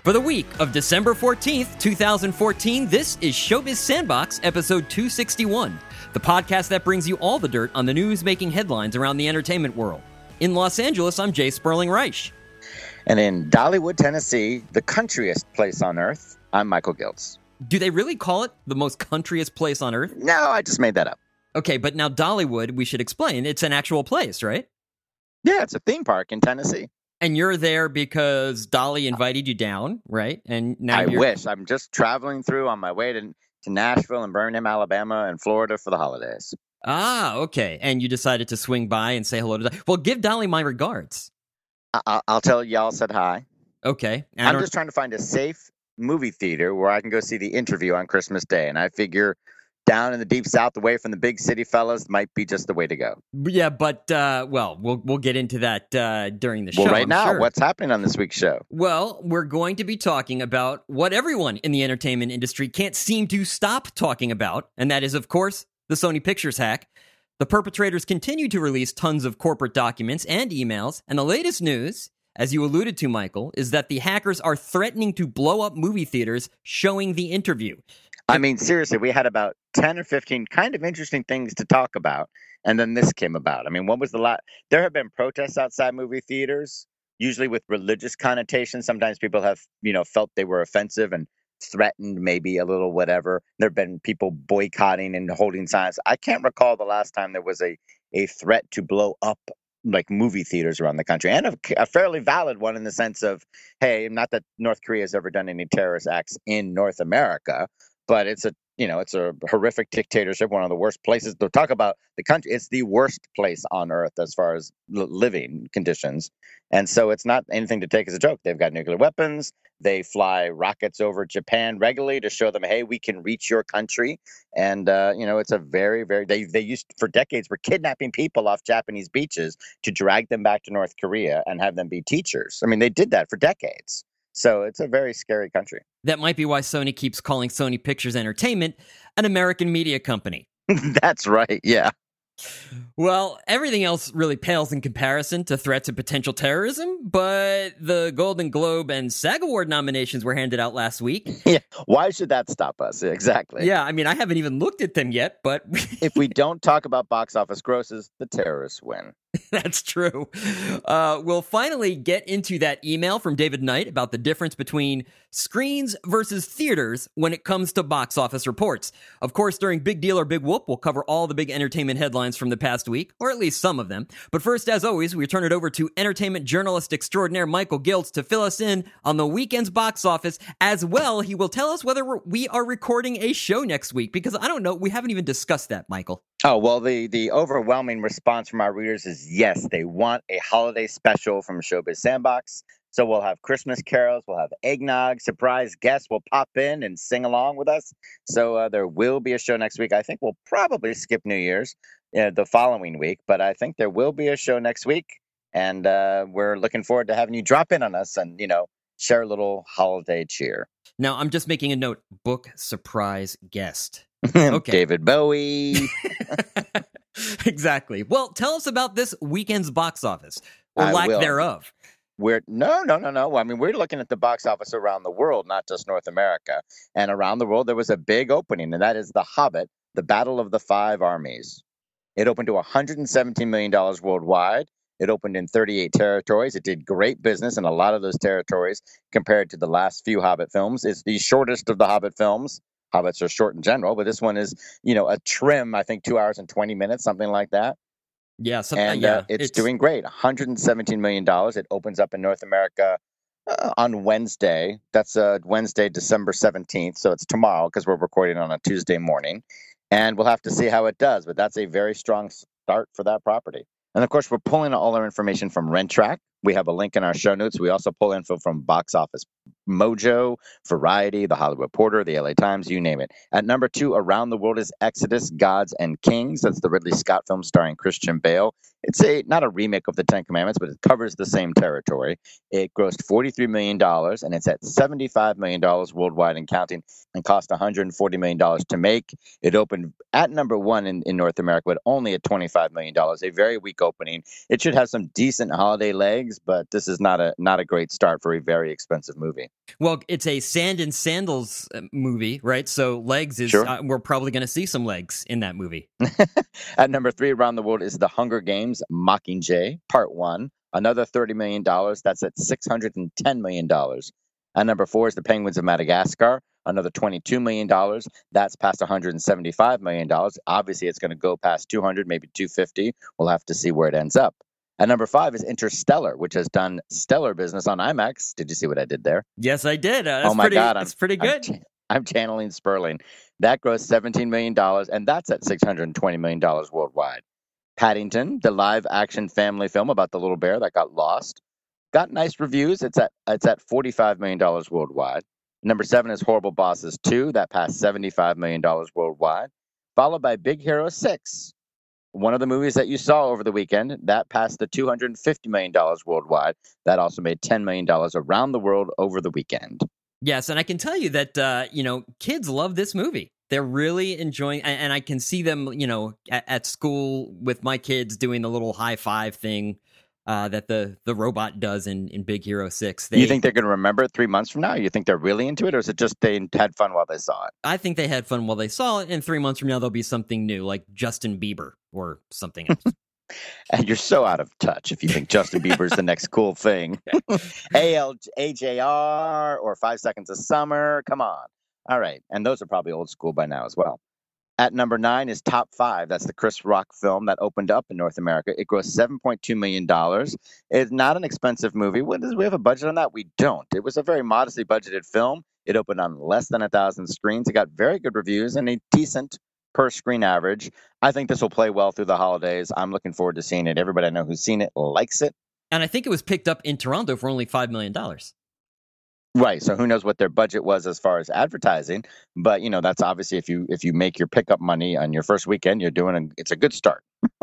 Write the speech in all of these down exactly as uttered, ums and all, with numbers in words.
For the week of December fourteenth, twenty fourteen, this is Showbiz Sandbox, episode two sixty-one, the podcast that brings you all the dirt on the news-making headlines around the entertainment world. In Los Angeles, I'm Jay Sperling Reich. And in Dollywood, Tennessee, the countryest place on earth, I'm Michael Giltz. Do they really call it the most countryest place on earth? No, I just made that up. Okay, but now Dollywood, we should explain, it's an actual place, right? Yeah, it's a theme park in Tennessee. And you're there because Dolly invited you down, right? And now I you're... wish. I'm just traveling through on my way to, to Nashville and Birmingham, Alabama, and Florida for the holidays. Ah, okay. And you decided to swing by and say hello to Dolly. Well, give Dolly my regards. I- I'll tell y'all said hi. Okay. I'm just trying to find a safe movie theater where I can go see The Interview on Christmas Day. And I figure down in the deep south, away from the big city fellas, might be just the way to go. Yeah, but, uh, well, we'll we'll get into that uh, during the show. Well, right I'm now, sure. What's happening on this week's show? Well, we're going to be talking about what everyone in the entertainment industry can't seem to stop talking about, and that is, of course, the Sony Pictures hack. The perpetrators continue to release tons of corporate documents and emails, and the latest news, as you alluded to, Michael, is that the hackers are threatening to blow up movie theaters showing The Interview. I mean, seriously, we had about ten or fifteen kind of interesting things to talk about, and then this came about. I mean, what was the lot? There have been protests outside movie theaters, usually with religious connotations. Sometimes people have, you know, felt they were offensive and threatened maybe a little whatever. There have been people boycotting and holding signs. I can't recall the last time there was a, a threat to blow up like movie theaters around the country, and a, a fairly valid one in the sense of, hey, not that North Korea has ever done any terrorist acts in North America, but it's a, you know, it's a horrific dictatorship, one of the worst places to talk about the country. It's the worst place on earth as far as l- living conditions. And so it's not anything to take as a joke. They've got nuclear weapons. They fly rockets over Japan regularly to show them, hey, we can reach your country. And, uh, you know, it's a very, very, they, they used for decades were kidnapping people off Japanese beaches to drag them back to North Korea and have them be teachers. I mean, they did that for decades. So it's a very scary country. That might be why Sony keeps calling Sony Pictures Entertainment an American media company. That's right, yeah. Well, everything else really pales in comparison to threats of potential terrorism, but the Golden Globe and SAG Award nominations were handed out last week. Yeah, why should that stop us? Exactly. Yeah, I mean, I haven't even looked at them yet, but... If we don't talk about box office grosses, the terrorists win. That's true. Uh, we'll finally get into that email from David Knight about the difference between screens versus theaters when it comes to box office reports. Of course, during Big Deal or Big Whoop, we'll cover all the big entertainment headlines from the past week, or at least some of them. But first, as always, we turn it over to entertainment journalist extraordinaire Michael Giltz to fill us in on the weekend's box office. As well, he will tell us whether we're, we are recording a show next week, because I don't know, we haven't even discussed that, Michael. Oh, well, the, the overwhelming response from our readers is yes, they want a holiday special from Showbiz Sandbox. So we'll have Christmas carols, we'll have eggnog, surprise guests will pop in and sing along with us. So uh, there will be a show next week. I think we'll probably skip New Year's uh, the following week, but I think there will be a show next week. And uh, we're looking forward to having you drop in on us and, you know, share a little holiday cheer. Now, I'm just making a note, book surprise guest. Okay. David Bowie. Exactly. Well, tell us about this weekend's box office, or I lack will. thereof. We're no, no, no, no. I mean, we're looking at the box office around the world, not just North America. And around the world, there was a big opening, and that is The Hobbit, The Battle of the Five Armies. It opened to one hundred seventeen million dollars worldwide. It opened in thirty-eight territories. It did great business in a lot of those territories compared to the last few Hobbit films. It's the shortest of the Hobbit films. Hobbits are short in general, but this one is, you know, a trim, I think two hours and twenty minutes, something like that. Yeah, some, And yeah, uh, it's, it's doing great. one hundred seventeen million dollars. It opens up in North America uh, on Wednesday. That's uh, Wednesday, December seventeenth. So it's tomorrow because we're recording on a Tuesday morning. And we'll have to see how it does. But that's a very strong start for that property. And of course, we're pulling all our information from RentTrack. We have a link in our show notes. We also pull info from Box Office Mojo, Variety, The Hollywood Reporter, The L A Times, you name it. At number two, around the world is Exodus, Gods and Kings. That's the Ridley Scott film starring Christian Bale. It's a not a remake of the Ten Commandments, but it covers the same territory. It grossed forty-three million dollars, and it's at seventy-five million dollars worldwide and counting, and cost one hundred forty million dollars to make. It opened at number one in, in North America, but only at twenty-five million dollars, a very weak opening. It should have some decent holiday legs. legs, but this is not a not a great start for a very expensive movie. Well, it's a Sand and Sandals uh, movie, right? So legs is, Sure. uh, we're probably going to see some legs in that movie. At number three around the world is The Hunger Games Mockingjay Part One. Another thirty million dollars. That's at six hundred ten million dollars. At number four is The Penguins of Madagascar. Another twenty-two million dollars. That's past one hundred seventy-five million dollars. Obviously, it's going to go past two hundred, maybe two hundred fifty. We'll have to see where it ends up. At number five is Interstellar, which has done stellar business on IMAX. Did you see what I did there? Yes, I did. Uh, that's oh my pretty, God, that's I'm, pretty good. I'm, I'm channeling Sperling. That grossed seventeen million dollars, and that's at six hundred twenty million dollars worldwide. Paddington, the live-action family film about the little bear that got lost, got nice reviews. It's at it's at forty-five million dollars worldwide. Number seven is Horrible Bosses two. That passed seventy-five million dollars worldwide. Followed by Big Hero six. One of the movies that you saw over the weekend, that passed the two hundred fifty million dollars worldwide. That also made ten million dollars around the world over the weekend. Yes, and I can tell you that, uh, you know, kids love this movie. They're really enjoying, and, and I can see them, you know, at, at school with my kids doing the little high five thing uh, that the, the robot does in, in Big Hero six. They, you think they're going to remember it three months from now? You think they're really into it, or is it just they had fun while they saw it? I think they had fun while they saw it, and three months from now there'll be something new, like Justin Bieber or something else. And you're so out of touch if you think Justin Bieber's the next cool thing. A L A J R or Five Seconds of Summer. Come on. All right. And those are probably old school by now as well. At number nine is Top Five. That's the Chris Rock film that opened up in North America. It grossed seven point two million dollars. It's not an expensive movie. What, does we have a budget on that? We don't. It was a very modestly budgeted film. It opened on less than a thousand screens. It got very good reviews and a decent per screen average. I think this will play well through the holidays. I'm looking forward to seeing it. Everybody I know who's seen it likes it. And I think it was picked up in Toronto for only five million dollars. Right. So who knows what their budget was as far as advertising. But, you know, that's obviously if you if you make your pickup money on your first weekend, you're doing a, it's a good start.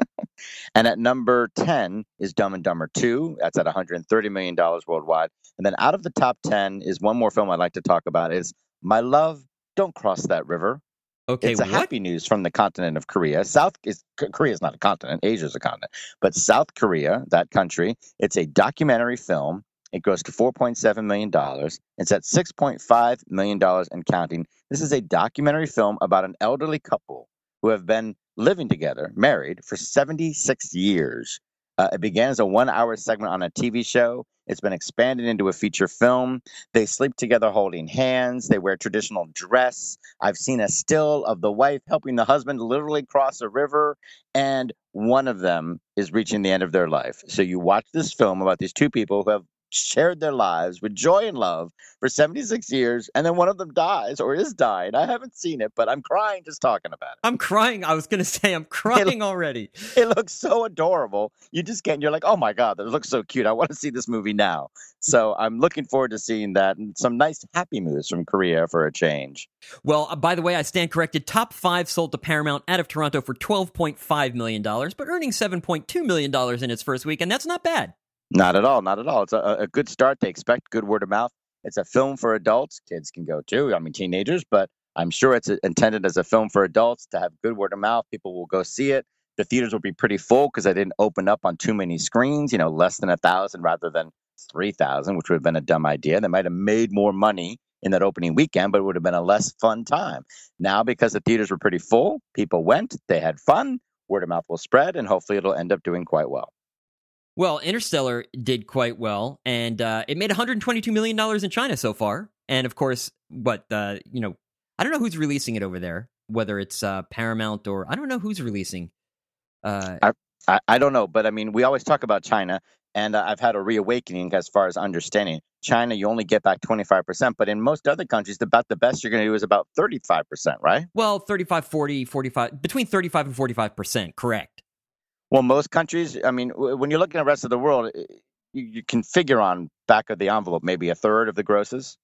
And at number ten is Dumb and Dumber two. That's at one hundred thirty million dollars worldwide. And then out of the top ten is one more film I'd like to talk about is My Love, Don't Cross That River. Okay, it's a what? happy news from the continent of Korea. South is Korea is not a continent. Asia is a continent. But South Korea, that country, it's a documentary film. It grossed to four point seven million dollars. It's at six point five million dollars and counting. This is a documentary film about an elderly couple who have been living together, married, for seventy-six years. Uh, it began as a one-hour segment on a T V show. It's been expanded into a feature film. They sleep together holding hands. They wear traditional dress. I've seen a still of the wife helping the husband literally cross a river, and one of them is reaching the end of their life. So you watch this film about these two people who have shared their lives with joy and love for seventy-six years, and then one of them dies or is dying. I haven't seen it, but I'm crying just talking about it. I'm crying. I was going to say I'm crying it, already. It looks so adorable. You just can't. You're like, oh my God, that looks so cute. I want to see this movie now. So I'm looking forward to seeing that and some nice happy moves from Korea for a change. Well, uh, by the way, I stand corrected. Top Five sold to Paramount out of Toronto for twelve point five million dollars, but earning seven point two million dollars in its first week, and that's not bad. Not at all. Not at all. It's a, a good start. They expect good word of mouth. It's a film for adults. Kids can go too. I mean, teenagers, but I'm sure it's intended as a film for adults to have good word of mouth. People will go see it. The theaters will be pretty full because they didn't open up on too many screens, you know, less than a thousand rather than three thousand, which would have been a dumb idea. They might have made more money in that opening weekend, but it would have been a less fun time. Now, because the theaters were pretty full, people went, they had fun, word of mouth will spread, and hopefully it'll end up doing quite well. Well, Interstellar did quite well, and uh, it made one hundred twenty-two million dollars in China so far. And of course, what, uh, you know, I don't know who's releasing it over there, whether it's uh, Paramount or I don't know who's releasing. Uh, I, I, I don't know, but I mean, we always talk about China, and uh, I've had a reawakening as far as understanding. China, you only get back twenty-five percent, but in most other countries, about the best you're going to do is about thirty-five percent, right? Well, thirty-five, forty, forty-five, between thirty-five and forty-five percent, correct. Well, most countries, I mean, when you're looking at the rest of the world, you, you can figure on back of the envelope maybe a third of the grosses.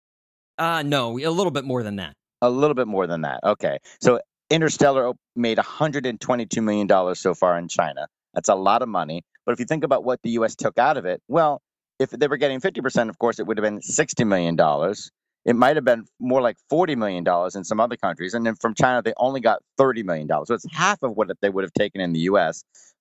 Uh, no, a little bit more than that. A little bit more than that. Okay. So Interstellar made one hundred twenty-two million dollars so far in China. That's a lot of money. But if you think about what the U S took out of it, well, if they were getting fifty percent, of course, it would have been sixty million dollars. It might have been more like forty million dollars in some other countries. And then from China, they only got thirty million dollars. So it's half of what they would have taken in the U S.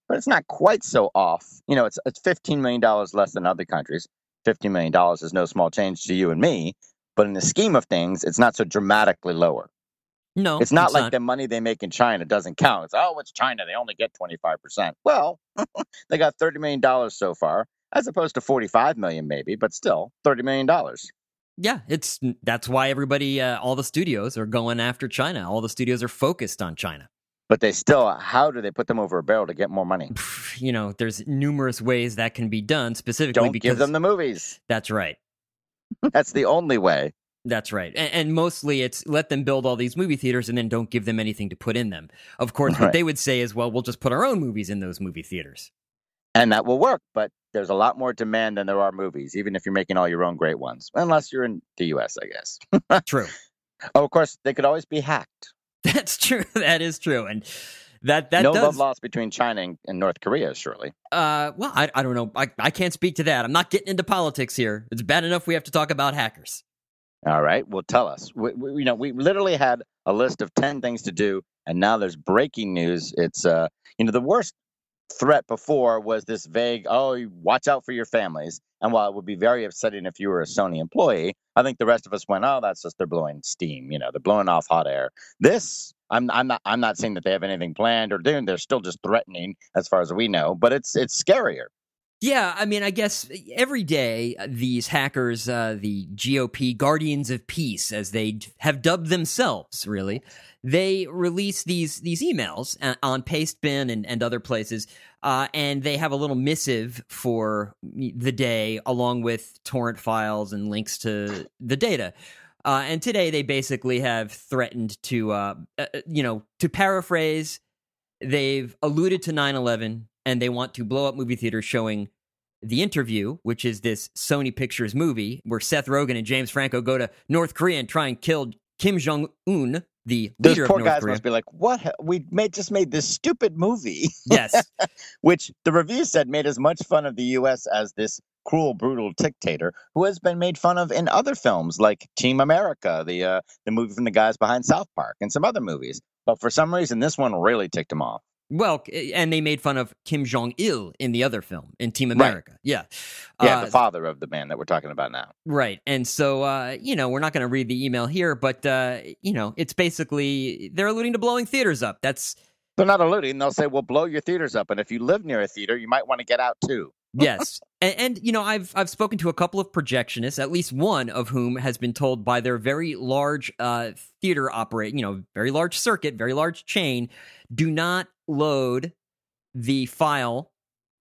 but it's not quite so off. You know, it's it's fifteen million dollars less than other countries. fifteen million dollars is no small change to you and me, but in the scheme of things, it's not so dramatically lower. No, It's not it's like not. the money they make in China doesn't count. It's, oh, it's China. They only get twenty-five percent. Well, they got thirty million dollars so far, as opposed to forty-five million dollars maybe, but still thirty million dollars. Yeah, it's that's why everybody, uh, all the studios are going after China. All the studios are focused on China. But they still, how do they put them over a barrel to get more money? You know, there's numerous ways that can be done, specifically Don't because give them the movies. That's right. That's the only way. That's right. And, and mostly it's let them build all these movie theaters and then don't give them anything to put in them. Of course, what Right. they would say is, well, we'll just put our own movies in those movie theaters. And that will work, but there's a lot more demand than there are movies, even if you're making all your own great ones. Unless you're in the U S, I guess. True. Oh, of course, they could always be hacked. That's true. That is true. And that, that no does... love lost between China and, and North Korea, surely. Uh, well, I, I don't know. I, I can't speak to that. I'm not getting into politics here. It's bad enough we have to talk about hackers. All right. Well, tell us. We, we, you know, we literally had a list of ten things to do, and now there's breaking news. It's, uh, you know, the worst threat before was this vague, oh, watch out for your families. And while it would be very upsetting if you were a Sony employee, I think the rest of us went, oh, that's just they're blowing steam. You know, they're blowing off hot air. This, I'm, I'm not, I'm not saying that they have anything planned or doing. They're still just threatening, as far as we know. But it's, it's scarier. Yeah, I mean, I guess every day these hackers, uh, the G O P Guardians of Peace, as they have dubbed themselves, really, they release these these emails on Pastebin and, and other places, uh, and they have a little missive for the day along with torrent files and links to the data. Uh, and today they basically have threatened to, uh, uh, you know, to paraphrase, they've alluded to nine eleven. And they want to blow up movie theaters showing The Interview, which is this Sony Pictures movie where Seth Rogen and James Franco go to North Korea and try and kill Kim Jong-un, the Those leader poor of North guys Korea. must be like, what? ha- We made just made this stupid movie. Yes. Which the review said made as much fun of the U S as this cruel, brutal dictator who has been made fun of in other films like Team America, the uh, the movie from the guys behind South Park, and some other movies. But for some reason, this one really ticked him off. Well, and they made fun of Kim Jong-il in the other film, in Team Right. America. Yeah. Yeah, Uh, the father of the man that we're talking about now. Right. And so, uh, you know, we're not going to read the email here, but, uh, you know, it's basically, they're alluding to blowing theaters up. That's, They're not alluding. They'll say, well, blow your theaters up. And if you live near a theater, you might want to get out too. yes. And, and, you know, I've I've spoken to a couple of projectionists, at least one of whom has been told by their very large uh, theater operate, you know, very large circuit, very large chain, do not load the file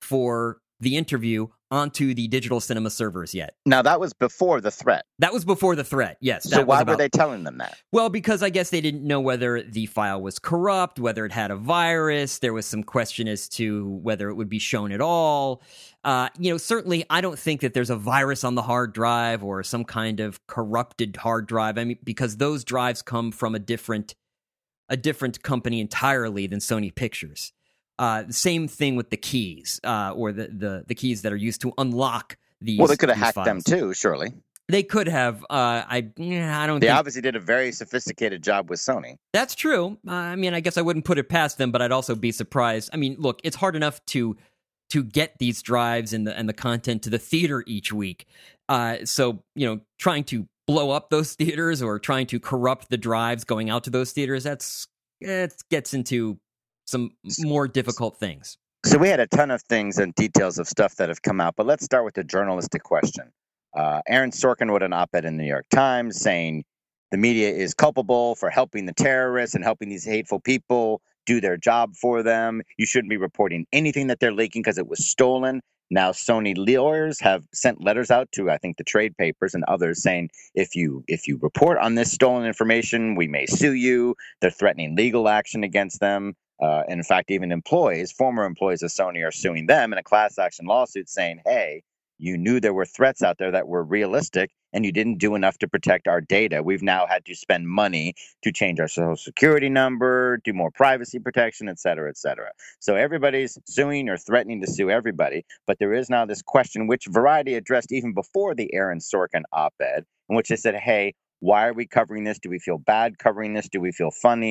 for The Interview onto the digital cinema servers yet. Now, that was before the threat. That was before the threat, yes. So that was why about- were they telling them that? Well, because I guess they didn't know whether the file was corrupt, whether it had a virus. There was some question as to whether it would be shown at all. Uh, you know, certainly I don't think that there's a virus on the hard drive or some kind of corrupted hard drive. I mean, because those drives come from a different a different company entirely than Sony Pictures. Uh, same thing with the keys, uh, or the, the the keys that are used to unlock these. Well, they could have these hacked files. them too, surely. They could have. Uh, I yeah, I don't. They think... obviously did a very sophisticated job with Sony. That's true. Uh, I mean, I guess I wouldn't put it past them, but I'd also be surprised. I mean, look, it's hard enough to to get these drives and the and the content to the theater each week. Uh, so you know, trying to blow up those theaters or trying to corrupt the drives going out to those theaters, that's it gets into some more difficult things. So we had a ton of things and details of stuff that have come out, but let's start with the journalistic question. Uh, Aaron Sorkin wrote an op-ed in the New York Times saying the media is culpable for helping the terrorists and helping these hateful people do their job for them. You shouldn't be reporting anything that they're leaking because it was stolen. Now, Sony lawyers have sent letters out to, I think, the trade papers and others saying, if you if you report on this stolen information, we may sue you. They're threatening legal action against them. Uh, and in fact, even employees, former employees of Sony are suing them in a class action lawsuit saying, hey, you knew there were threats out there that were realistic and you didn't do enough to protect our data. We've now had to spend money to change our social security number, do more privacy protection, et cetera, et cetera. So everybody's suing or threatening to sue everybody. But there is now this question, which Variety addressed even before the Aaron Sorkin op-ed, in which they said, hey, why are we covering this? Do we feel bad covering this? Do we feel funny?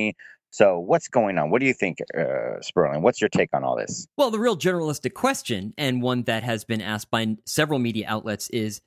So what's going on? What do you think, uh, Sperling? What's your take on all this? Well, the real journalistic question, and one that has been asked by several media outlets, is,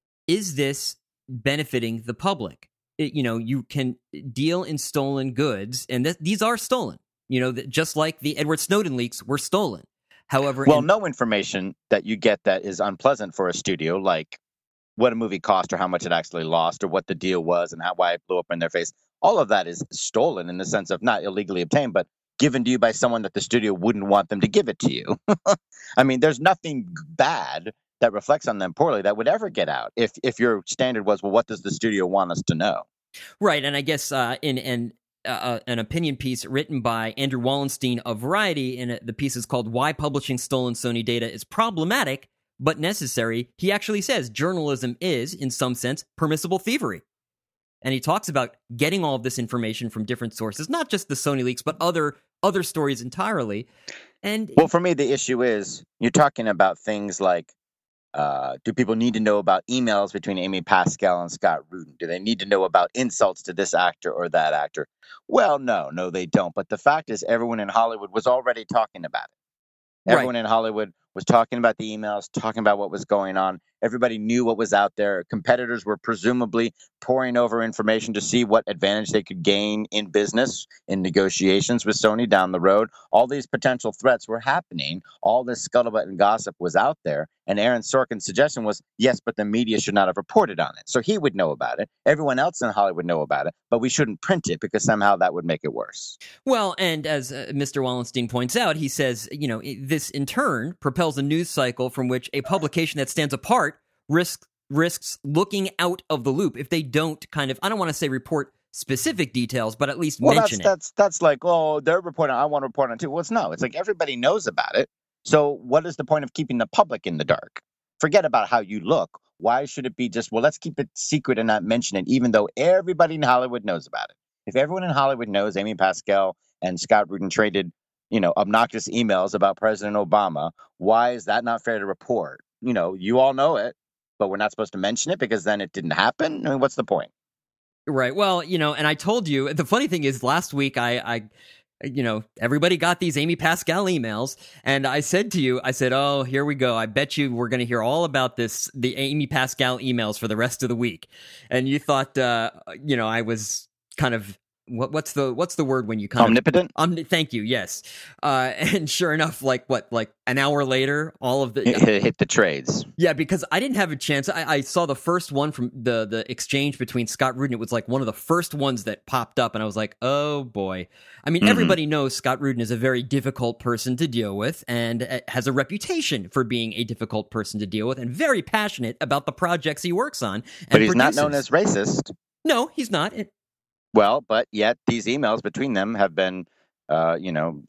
is this benefiting the public? It, you know, you can deal in stolen goods, and th- these are stolen. You know, th- just like the Edward Snowden leaks were stolen. However, well, in- no information that you get that is unpleasant for a studio, like what a movie cost or how much it actually lost or what the deal was and how why it blew up in their face. All of that is stolen in the sense of not illegally obtained, but given to you by someone that the studio wouldn't want them to give it to you. I mean, there's nothing bad that reflects on them poorly that would ever get out if if your standard was, well, what does the studio want us to know? Right, and I guess uh, in in uh, an opinion piece written by Andrew Wallenstein of Variety, and the piece is called "Why Publishing Stolen Sony Data is Problematic but Necessary." He actually says journalism is, in some sense, permissible thievery. And he talks about getting all of this information from different sources, not just the Sony leaks, but other other stories entirely. And well, for me, the issue is you're talking about things like, uh, do people need to know about emails between Amy Pascal and Scott Rudin? Do they need to know about insults to this actor or that actor? Well, no, no, they don't. But the fact is, everyone in Hollywood was already talking about it. Everyone right. in Hollywood was talking about the emails, talking about what was going on. Everybody knew what was out there. Competitors were presumably poring over information to see what advantage they could gain in business, in negotiations with Sony down the road. All these potential threats were happening. All this scuttlebutt and gossip was out there. And Aaron Sorkin's suggestion was, yes, but the media should not have reported on it. So he would know about it. Everyone else in Hollywood would know about it, but we shouldn't print it because somehow that would make it worse. Well, and as uh, Mister Wallenstein points out, he says, you know, this in turn propels a news cycle from which a publication that stands apart risks risks looking out of the loop if they don't kind of, I don't want to say report specific details, but at least well, mention that's, it. That's that's like, oh, they're reporting, I want to report on it too. Well, it's no, it's like everybody knows about it. So what is the point of keeping the public in the dark? Forget about how you look. Why should it be just, well, let's keep it secret and not mention it, even though everybody in Hollywood knows about it? If everyone in Hollywood knows Amy Pascal and Scott Rudin traded, you know, obnoxious emails about President Obama, why is that not fair to report? You know, you all know it, but we're not supposed to mention it because then it didn't happen? I mean, what's the point? Right. Well, you know, and I told you, the funny thing is last week I, I you know, everybody got these Amy Pascal emails, and I said to you, I said, oh, here we go. I bet you we're going to hear all about this, the Amy Pascal emails for the rest of the week. And you thought, uh, you know, I was kind of, what, what's the what's the word when you kind omnipotent? of omnipotent? Thank you. Yes. Uh, and sure enough, like what, like an hour later, all of the hit, hit the trades. Yeah, because I didn't have a chance. I, I saw the first one from the the exchange between Scott Rudin. It was like one of the first ones that popped up, and I was like, oh boy. I mean, mm-hmm. everybody knows Scott Rudin is a very difficult person to deal with, and has a reputation for being a difficult person to deal with, and very passionate about the projects he works on. And but he's produces. not known as racist. No, he's not. It, Well, but yet these emails between them have been, uh, you know,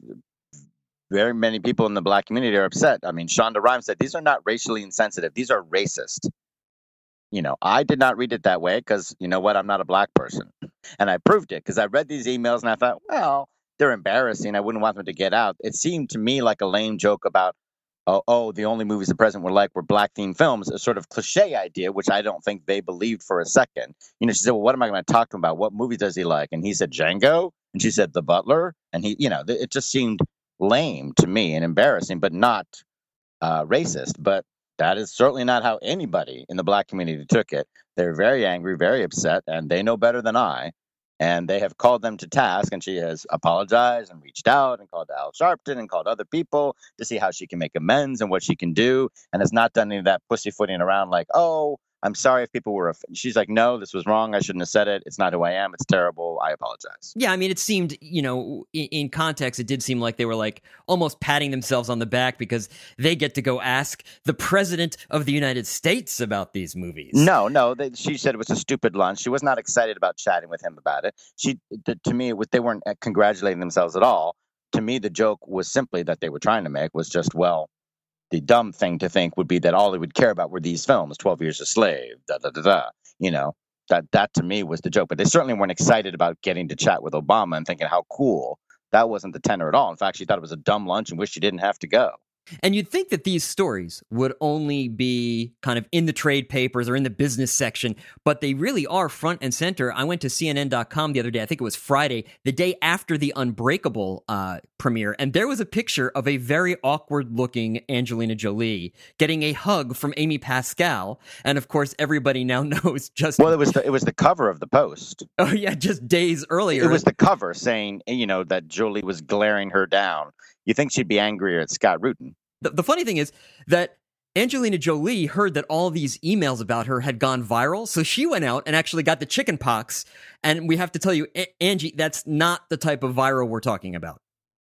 very many people in the black community are upset. I mean, Shonda Rhimes said these are not racially insensitive. These are racist. You know, I did not read it that way because, you know what, I'm not a black person. And I proved it because I read these emails and I thought, well, they're embarrassing. I wouldn't want them to get out. It seemed to me like a lame joke about, oh, oh the only movies the president would like were black-themed films, a sort of cliche idea, which I don't think they believed for a second. You know, she said, well, what am I going to talk to him about? What movies does he like? And he said, Django. And she said, The Butler. And he, you know, it just seemed lame to me and embarrassing, but not uh, racist. But that is certainly not how anybody in the black community took it. They're very angry, very upset, and they know better than I. And they have called them to task, and she has apologized and reached out and called Al Sharpton and called other people to see how she can make amends and what she can do, and has not done any of that pussyfooting around like, oh, I'm sorry if people were offended. She's like, no, this was wrong. I shouldn't have said it. It's not who I am. It's terrible. I apologize. Yeah, I mean, it seemed, you know, in, in context, it did seem like they were like almost patting themselves on the back because they get to go ask the president of the United States about these movies. No, no. They, she said it was a stupid lunch. She was not excited about chatting with him about it. She, the, to me, it was, they weren't congratulating themselves at all. To me, the joke was simply that they were trying to make was just, well, the dumb thing to think would be that all he would care about were these films, twelve Years a Slave, da, da, da, da. You know, that, that to me was the joke. But they certainly weren't excited about getting to chat with Obama and thinking how cool. That wasn't the tenor at all. In fact, she thought it was a dumb lunch and wished she didn't have to go. And you'd think that these stories would only be kind of in the trade papers or in the business section, but they really are front and center. I went to C N N dot com the other day, I think it was Friday, the day after the Unbreakable uh, premiere, and there was a picture of a very awkward-looking Angelina Jolie getting a hug from Amy Pascal, and of course, everybody now knows just... Well, it was the, it was the cover of the Post. Oh, yeah, just days earlier. It was the cover saying, you know, that Jolie was glaring her down. You think she'd be angrier at Scott Rudin. The, the funny thing is that Angelina Jolie heard that all these emails about her had gone viral, so she went out and actually got the chicken pox. And we have to tell you, A- Angie, that's not the type of viral we're talking about.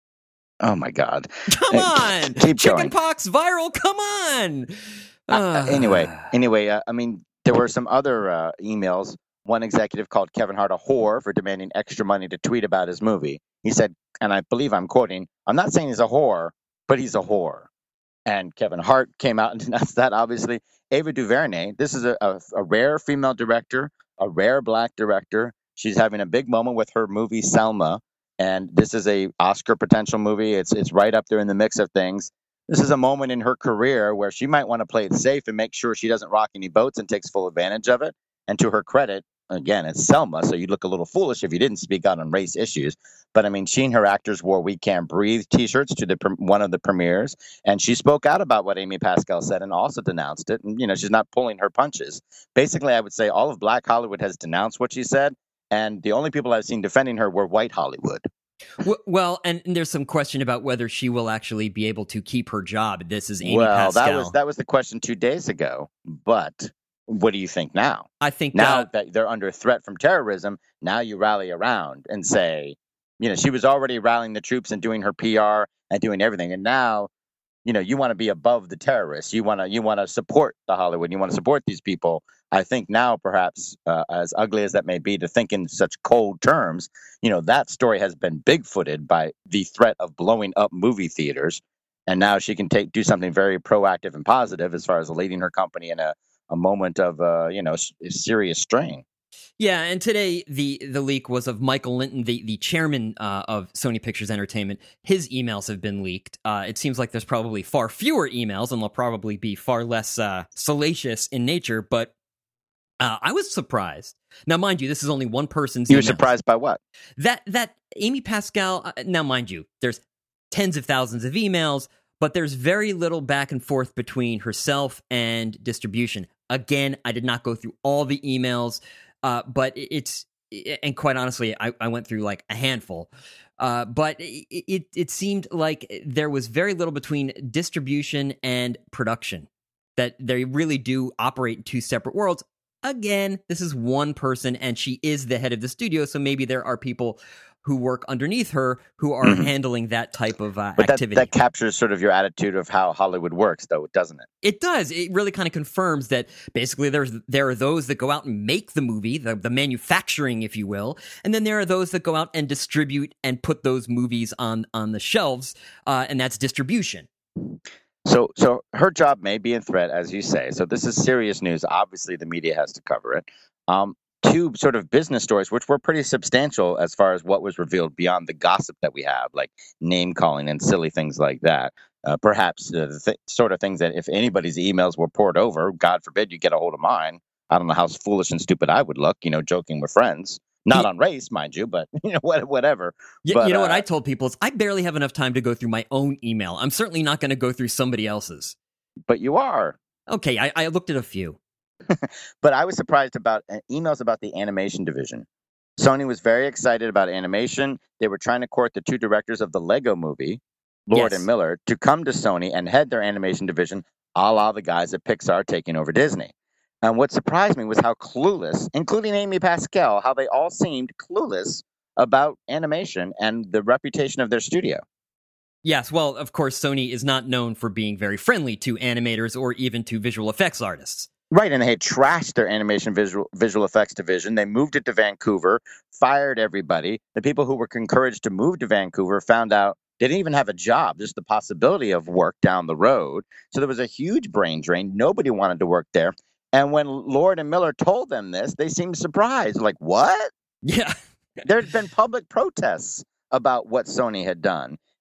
Oh my God! Come on, keep chicken going. pox viral. Come on. Uh, uh, anyway, anyway, uh, I mean, there were some other uh, emails. One executive called Kevin Hart a whore for demanding extra money to tweet about his movie. He said, and I believe I'm quoting, "I'm not saying he's a whore, but he's a whore." And Kevin Hart came out and denounced that, obviously. Ava DuVernay, this is a, a, a rare female director, a rare black director. She's having a big moment with her movie Selma, and this is a Oscar potential movie. It's it's right up there in the mix of things. This is a moment in her career where she might want to play it safe and make sure she doesn't rock any boats and takes full advantage of it. And to her credit, again, it's Selma, so you'd look a little foolish if you didn't speak out on race issues. But I mean, she and her actors wore "We Can't Breathe" T-shirts to the one of the premieres, and she spoke out about what Amy Pascal said and also denounced it. And you know, she's not pulling her punches. Basically, I would say all of Black Hollywood has denounced what she said, and the only people I've seen defending her were white Hollywood. Well, and there's some question about whether she will actually be able to keep her job. This is Amy well, Pascal. that was that was the question two days ago, but. What do you think now? I think now that, that they're under threat from terrorism, now you rally around and say, you know, she was already rallying the troops and doing her P R and doing everything. And now, you know, you want to be above the terrorists. You want to you want to support the Hollywood. You want to support these people. I think now, perhaps, uh, as ugly as that may be to think in such cold terms, you know, that story has been big-footed by the threat of blowing up movie theaters. And now she can take do something very proactive and positive as far as leading her company in a a moment of, uh, you know, serious strain. Yeah, and today the the leak was of Michael Linton, the, the chairman uh, of Sony Pictures Entertainment. His emails have been leaked. Uh, it seems like there's probably far fewer emails, and they'll probably be far less uh, salacious in nature, but uh, I was surprised. Now, mind you, this is only one person's You were emails. surprised by what? That, that Amy Pascal, uh, now mind you, there's tens of thousands of emails, but there's very little back and forth between herself and distribution. Again, I did not go through all the emails, uh, but it's, and quite honestly, I, I went through like a handful. Uh, but it, it it seemed like there was very little between distribution and production, that they really do operate in two separate worlds. Again, this is one person, and she is the head of the studio, so maybe there are people who work underneath her who are mm-hmm. handling that type of uh, but activity. That, that captures sort of your attitude of how Hollywood works, though, doesn't it? It does. It really kind of confirms that basically there's there are those that go out and make the movie, the, the manufacturing, if you will, and then there are those that go out and distribute and put those movies on, on the shelves, uh, and that's distribution. So, so her job may be in threat, as you say. So this is serious news. Obviously, the media has to cover it. Um, two sort of business stories, which were pretty substantial as far as what was revealed beyond the gossip that we have, like name calling and silly things like that. Uh, perhaps uh, the th- sort of things that if anybody's emails were poured over, God forbid you get a hold of mine. I don't know how foolish and stupid I would look, you know, joking with friends. Not on race, mind you, but you know, whatever. You, but, you know uh, what I told people is I barely have enough time to go through my own email. I'm certainly not going to go through somebody else's. But you are. Okay, I, I looked at a few. But I was surprised about uh, emails about the animation division. Sony was very excited about animation. They were trying to court the two directors of the Lego movie, Lord Yes. and Miller, to come to Sony and head their animation division, a la the guys at Pixar taking over Disney. And what surprised me was how clueless, including Amy Pascal, how they all seemed clueless about animation and the reputation of their studio. Yes, well, of course, Sony is not known for being very friendly to animators or even to visual effects artists. Right, and they had trashed their animation visual visual effects division. They moved it to Vancouver, fired everybody. The people who were encouraged to move to Vancouver found out they didn't even have a job, just the possibility of work down the road. So there was a huge brain drain. Nobody wanted to work there. And when Lord and Miller told them this, they seemed surprised. Like, what? Yeah. There had been public protests about what Sony had done.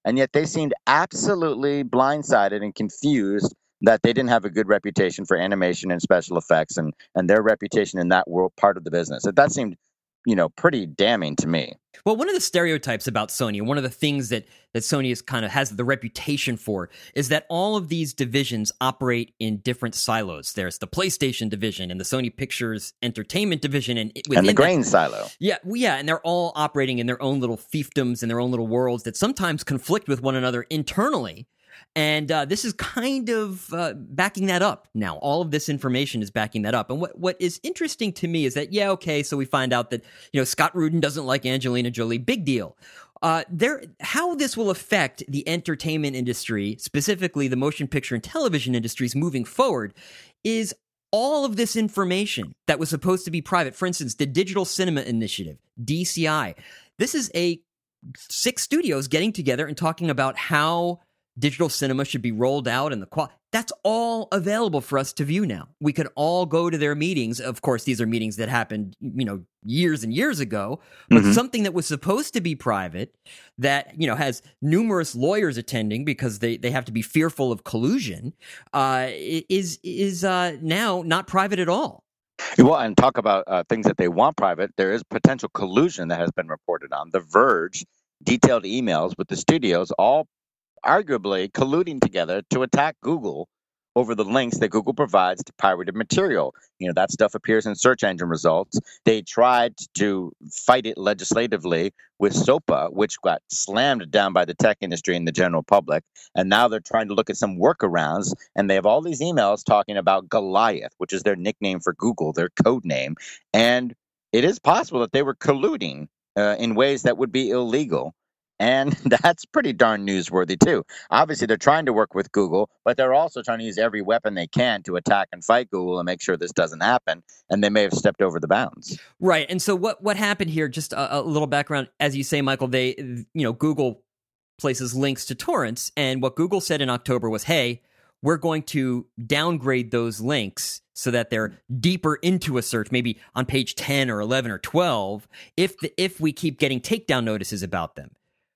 and yet they seemed absolutely blindsided and confused that they didn't have a good reputation for animation and special effects, and and their reputation in that world part of the business. That that seemed, you know, pretty damning to me. Well, one of the stereotypes about Sony, and one of the things that, that Sony is kind of has the reputation for, is that all of these divisions operate in different silos. There's the PlayStation division and the Sony Pictures Entertainment division, and And the that, grain silo. Yeah, well, yeah, and they're all operating in their own little fiefdoms and their own little worlds that sometimes conflict with one another internally. And uh, this is kind of uh, backing that up now. All of this information is backing that up. And what, what is interesting to me is that, yeah, okay, so we find out that, you know, Scott Rudin doesn't like Angelina Jolie. Big deal. Uh, there, how this will affect the entertainment industry, specifically the motion picture and television industries moving forward, is all of this information that was supposed to be private. For instance, the Digital Cinema Initiative, D C I. This is a six studios getting together and talking about how digital cinema should be rolled out and the quality. That's all available for us to view now. We can all go to their meetings. Of course, these are meetings that happened, you know, years and years ago, but mm-hmm. something that was supposed to be private that, you know, has numerous lawyers attending because they, they have to be fearful of collusion, uh, is, is uh, now not private at all. Well, and talk about uh, things that they want private. There is potential collusion that has been reported on. The Verge detailed emails with the studios, all arguably colluding together to attack Google over the links that Google provides to pirated material. You know, that stuff appears in search engine results. They tried to fight it legislatively with SOPA, which got slammed down by the tech industry and the general public. And now they're trying to look at some workarounds. And they have all these emails talking about Goliath, which is their nickname for Google, their code name. And it is possible that they were colluding uh, in ways that would be illegal. And that's pretty darn newsworthy, too. Obviously, they're trying to work with Google, but they're also trying to use every weapon they can to attack and fight Google and make sure this doesn't happen. And they may have stepped over the bounds. Right. And so what, what happened here, just a, a little background, as you say, Michael, they, you know, Google places links to torrents. And what Google said in October was, hey, we're going to downgrade those links so that they're deeper into a search, maybe on page ten or eleven or twelve, if the, if we keep getting takedown notices about them.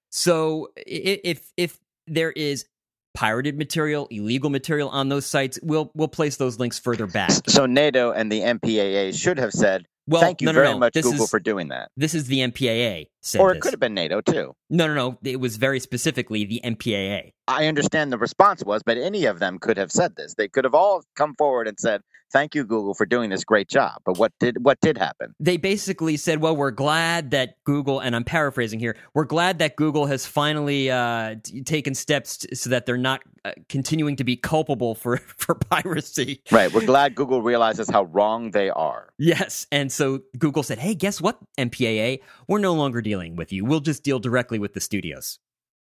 So if if there is pirated material, illegal material on those sites, we'll we'll place those links further back. So NATO and the M P A A should have said, well, thank you no, no, very no. much, This Google, is, for doing that. This is the M P A A said Or it this. could have been NATO, too. No, no, no. It was very specifically the M P A A. I understand the response was, but any of them could have said this. They could have all come forward and said, thank you, Google, for doing this great job. But what did what did happen? They basically said, well, we're glad that Google, and I'm paraphrasing here, we're glad that Google has finally uh, t- taken steps to, so that they're not uh, continuing to be culpable for, for piracy. Right. We're glad Google realizes how wrong they are. Yes. And so Google said, hey, guess what, M P A A? We're no longer dealing with you. We'll just deal directly with the studios.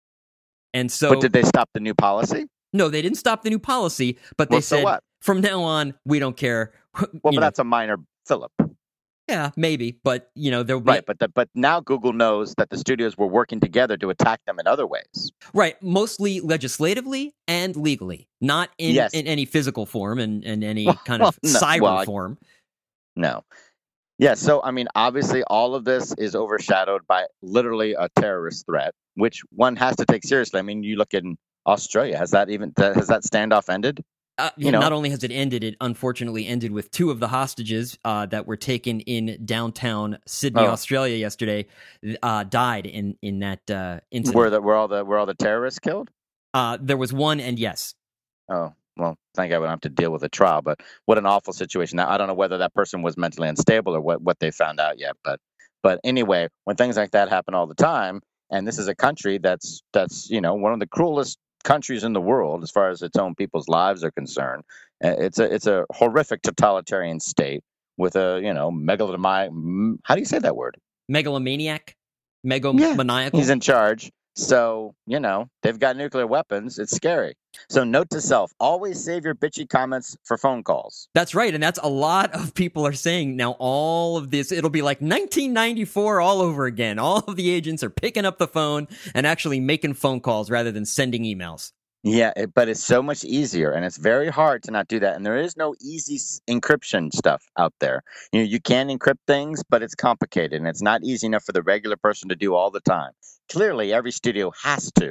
And so, but did they stop the new policy? No, they didn't stop the new policy, but they well, so said, what? From now on, we don't care. Well, but know. That's a minor fillip. Yeah, maybe, but you know, there'll be right. But the, but now Google knows that the studios were working together to attack them in other ways. Right, mostly legislatively and legally, not in, yes. in any physical form and, and any well, kind of no, cyber well, I, form. No. Yeah, so, I mean, obviously all of this is overshadowed by literally a terrorist threat, which one has to take seriously. I mean, you look in Australia, has that even, has that standoff ended? Uh, you know, not only has it ended, it unfortunately ended with two of the hostages uh, that were taken in downtown Sydney, oh. Australia yesterday, uh, died in, in that uh, incident. Were, the, were, all the, were all the terrorists killed? Uh, there was one, and yes. Oh. Well, thank God we don't have to deal with a trial, but what an awful situation. Now, I don't know whether that person was mentally unstable or what, what they found out yet. But but anyway, when things like that happen all the time, and this is a country that's, that's you know, one of the cruelest countries in the world as far as its own people's lives are concerned. It's a it's a horrific totalitarian state with a, you know, megalomaniac. How do you say that word? Megalomaniac? Megomaniacal? Yeah, he's in charge. So, you know, they've got nuclear weapons. It's scary. So note to self, always save your bitchy comments for phone calls. That's right. And that's a lot of people are saying now all of this, it'll be like nineteen ninety-four all over again. All of the agents are picking up the phone and actually making phone calls rather than sending emails. Yeah, it, but it's so much easier, and it's very hard to not do that. And there is no easy s- encryption stuff out there. You know, you can encrypt things, but it's complicated, and it's not easy enough for the regular person to do all the time. Clearly, every studio has to,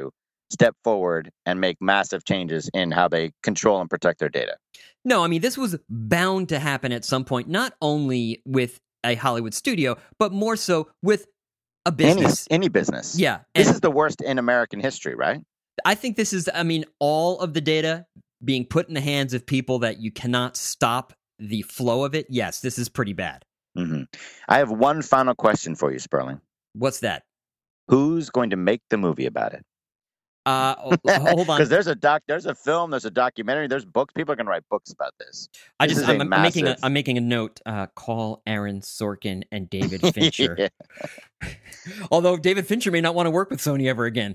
step forward and make massive changes in how they control and protect their data. No, I mean, this was bound to happen at some point, not only with a Hollywood studio, but more so with a business. Any, any business. Yeah. This and is the worst in American history, right? I think this is, I mean, all of the data being put in the hands of people that you cannot stop the flow of it. Yes, this is pretty bad. Mm-hmm. I have one final question for you, Sperling. What's that? Who's going to make the movie about it? Uh, hold on. Because there's a doc, there's a film, there's a documentary, there's books. People are going to write books about this. I This just, is a I'm, I'm massive- making a, I'm making a note. Uh, call Aaron Sorkin and David Fincher. Yeah, Although David Fincher may not want to work with Sony ever again.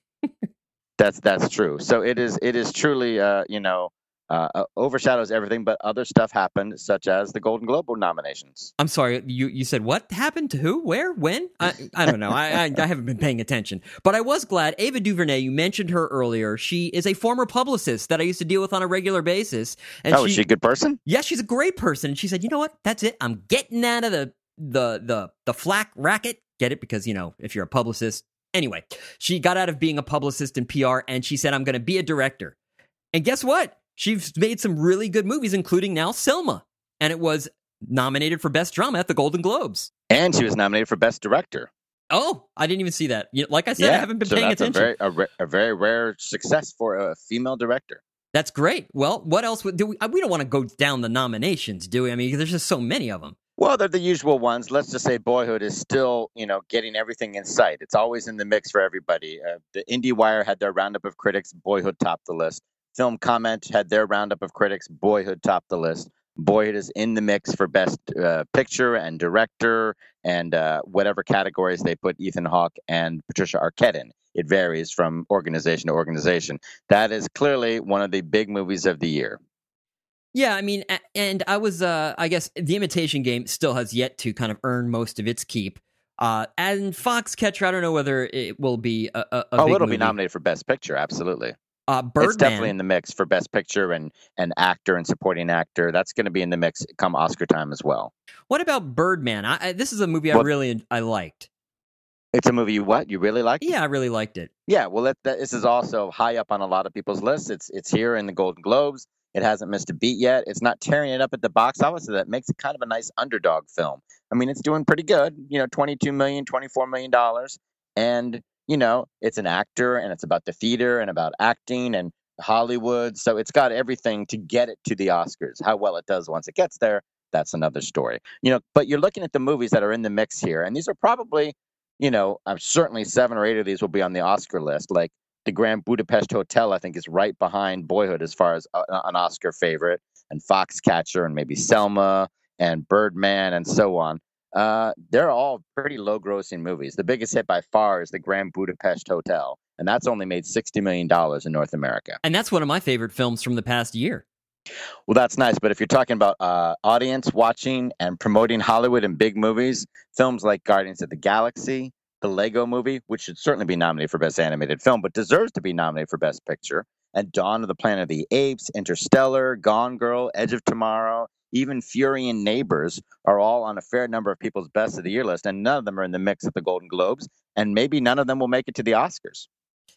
that's that's true. So it is it is truly uh, you know uh, uh, overshadows everything. But other stuff happened, such as the Golden Globe nominations. I'm sorry, you, you said what happened to who, where, when? I I don't know. I, I I haven't been paying attention, but I was glad. Ava DuVernay, you mentioned her earlier. She is a former publicist that I used to deal with on a regular basis. And oh, is she a good person? Yeah, she's a great person. And she said, you know what? That's it. I'm getting out of the the the the flack racket. Get it? Because, you know, if you're a publicist. Anyway, she got out of being a publicist in P R and she said, I'm going to be a director. And guess what? She's made some really good movies, including now Selma. And it was nominated for Best Drama at the Golden Globes. And she was nominated for Best Director. Oh, I didn't even see that. You know, like I said, I haven't been so paying that's attention. A very, a, ra- a very rare success for a female director. That's great. Well, what else would do? We, we don't want to go down the nominations, do we? I mean, there's just so many of them. Well, they're the usual ones. Let's just say Boyhood is still, you know, getting everything in sight. It's always in the mix for everybody. Uh, the IndieWire had their roundup of critics. Boyhood topped the list. Film Comment had their roundup of critics. Boyhood topped the list. Boyhood is in the mix for Best uh, Picture and Director and uh, whatever categories they put Ethan Hawke and Patricia Arquette in. It varies from organization to organization. That is clearly one of the big movies of the year. Yeah, I mean, and I was, uh, I guess, The Imitation Game still has yet to kind of earn most of its keep. Uh, and Foxcatcher, I don't know whether it will be a, a, a oh, big it'll movie. be nominated for Best Picture, absolutely. Uh, Birdman. It's definitely in the mix for Best Picture and, and actor and supporting actor. That's going to be in the mix come Oscar time as well. What about Birdman? I, I, this is a movie I What- really I liked. It's a movie you what? You really like? Yeah, I really liked it. Yeah, well, that, that, this is also high up on a lot of people's lists. It's it's here in the Golden Globes. It hasn't missed a beat yet. It's not tearing it up at the box office, so that makes it kind of a nice underdog film. I mean, it's doing pretty good, you know, twenty-two million dollars, twenty-four million dollars. And, you know, it's an actor and it's about the theater and about acting and Hollywood. So it's got everything to get it to the Oscars. How well it does once it gets there, that's another story. You know, but you're looking at the movies that are in the mix here, and these are probably, you know, uh, certainly seven or eight of these will be on the Oscar list. Like the Grand Budapest Hotel, I think, is right behind Boyhood as far as a, an Oscar favorite, and Foxcatcher, and maybe Selma, and Birdman, and so on. Uh, they're all pretty low-grossing movies. The biggest hit by far is the Grand Budapest Hotel, and that's only made sixty million dollars in North America. And that's one of my favorite films from the past year. Well, that's nice. But if you're talking about uh, audience watching and promoting Hollywood and big movies, films like Guardians of the Galaxy, the Lego Movie, which should certainly be nominated for Best Animated Film, but deserves to be nominated for Best Picture, and Dawn of the Planet of the Apes, Interstellar, Gone Girl, Edge of Tomorrow, even Fury and Neighbors are all on a fair number of people's Best of the Year list, and none of them are in the mix at the Golden Globes, and maybe none of them will make it to the Oscars.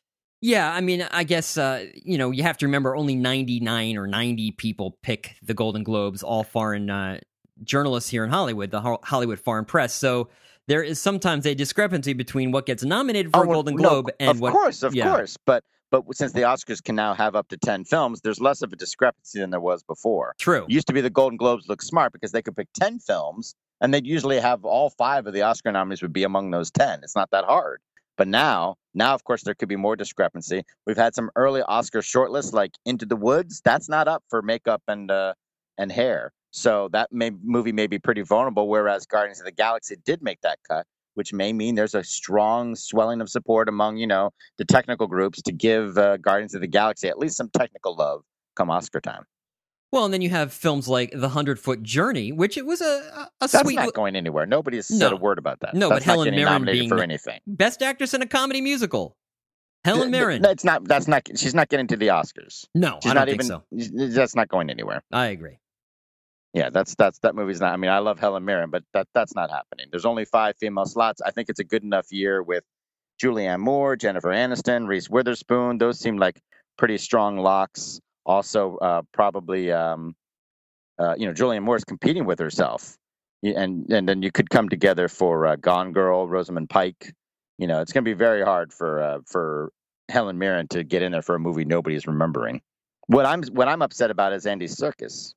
Yeah, I mean, I guess, uh, you know, you have to remember only ninety-nine or ninety people pick the Golden Globes, all foreign uh, journalists here in Hollywood, the Ho- Hollywood Foreign Press. So there is sometimes a discrepancy between what gets nominated for Oh, a well, Golden no, Globe and of what. Of course, of yeah. course. But but since the Oscars can now have up to ten films, there's less of a discrepancy than there was before. True. It used to be the Golden Globes look smart because they could pick ten films, and they'd usually have all five of the Oscar nominees would be among those ten. It's not that hard. But now, now, of course, there could be more discrepancy. We've had some early Oscar shortlists like Into the Woods. That's not up for makeup and uh, and hair. So that may, movie may be pretty vulnerable, whereas Guardians of the Galaxy did make that cut, which may mean there's a strong swelling of support among, you know, the technical groups to give uh, Guardians of the Galaxy at least some technical love come Oscar time. Well, and then you have films like The Hundred-Foot Journey, which it was a, a, a That's sweet... not going anywhere. Nobody has said No. a word about that. No, That's but not Helen getting Mirren nominated being for the- anything. Best Actress in a Comedy Musical. Helen Th- Mirren. That's not. That's not. She's not getting to the Oscars. No, She's I don't not think even. so. That's not going anywhere. I agree. Yeah, that's that's that movie's not. I mean, I love Helen Mirren, but that that's not happening. There's only five female slots. I think it's a good enough year with Julianne Moore, Jennifer Aniston, Reese Witherspoon. Those seem like pretty strong locks. Also, uh, probably, um, uh, you know, Julianne Moore is competing with herself. And and then you could come together for uh, Gone Girl, Rosamund Pike. You know, it's going to be very hard for uh, for Helen Mirren to get in there for a movie nobody's remembering. What I'm what I'm upset about is Andy Serkis.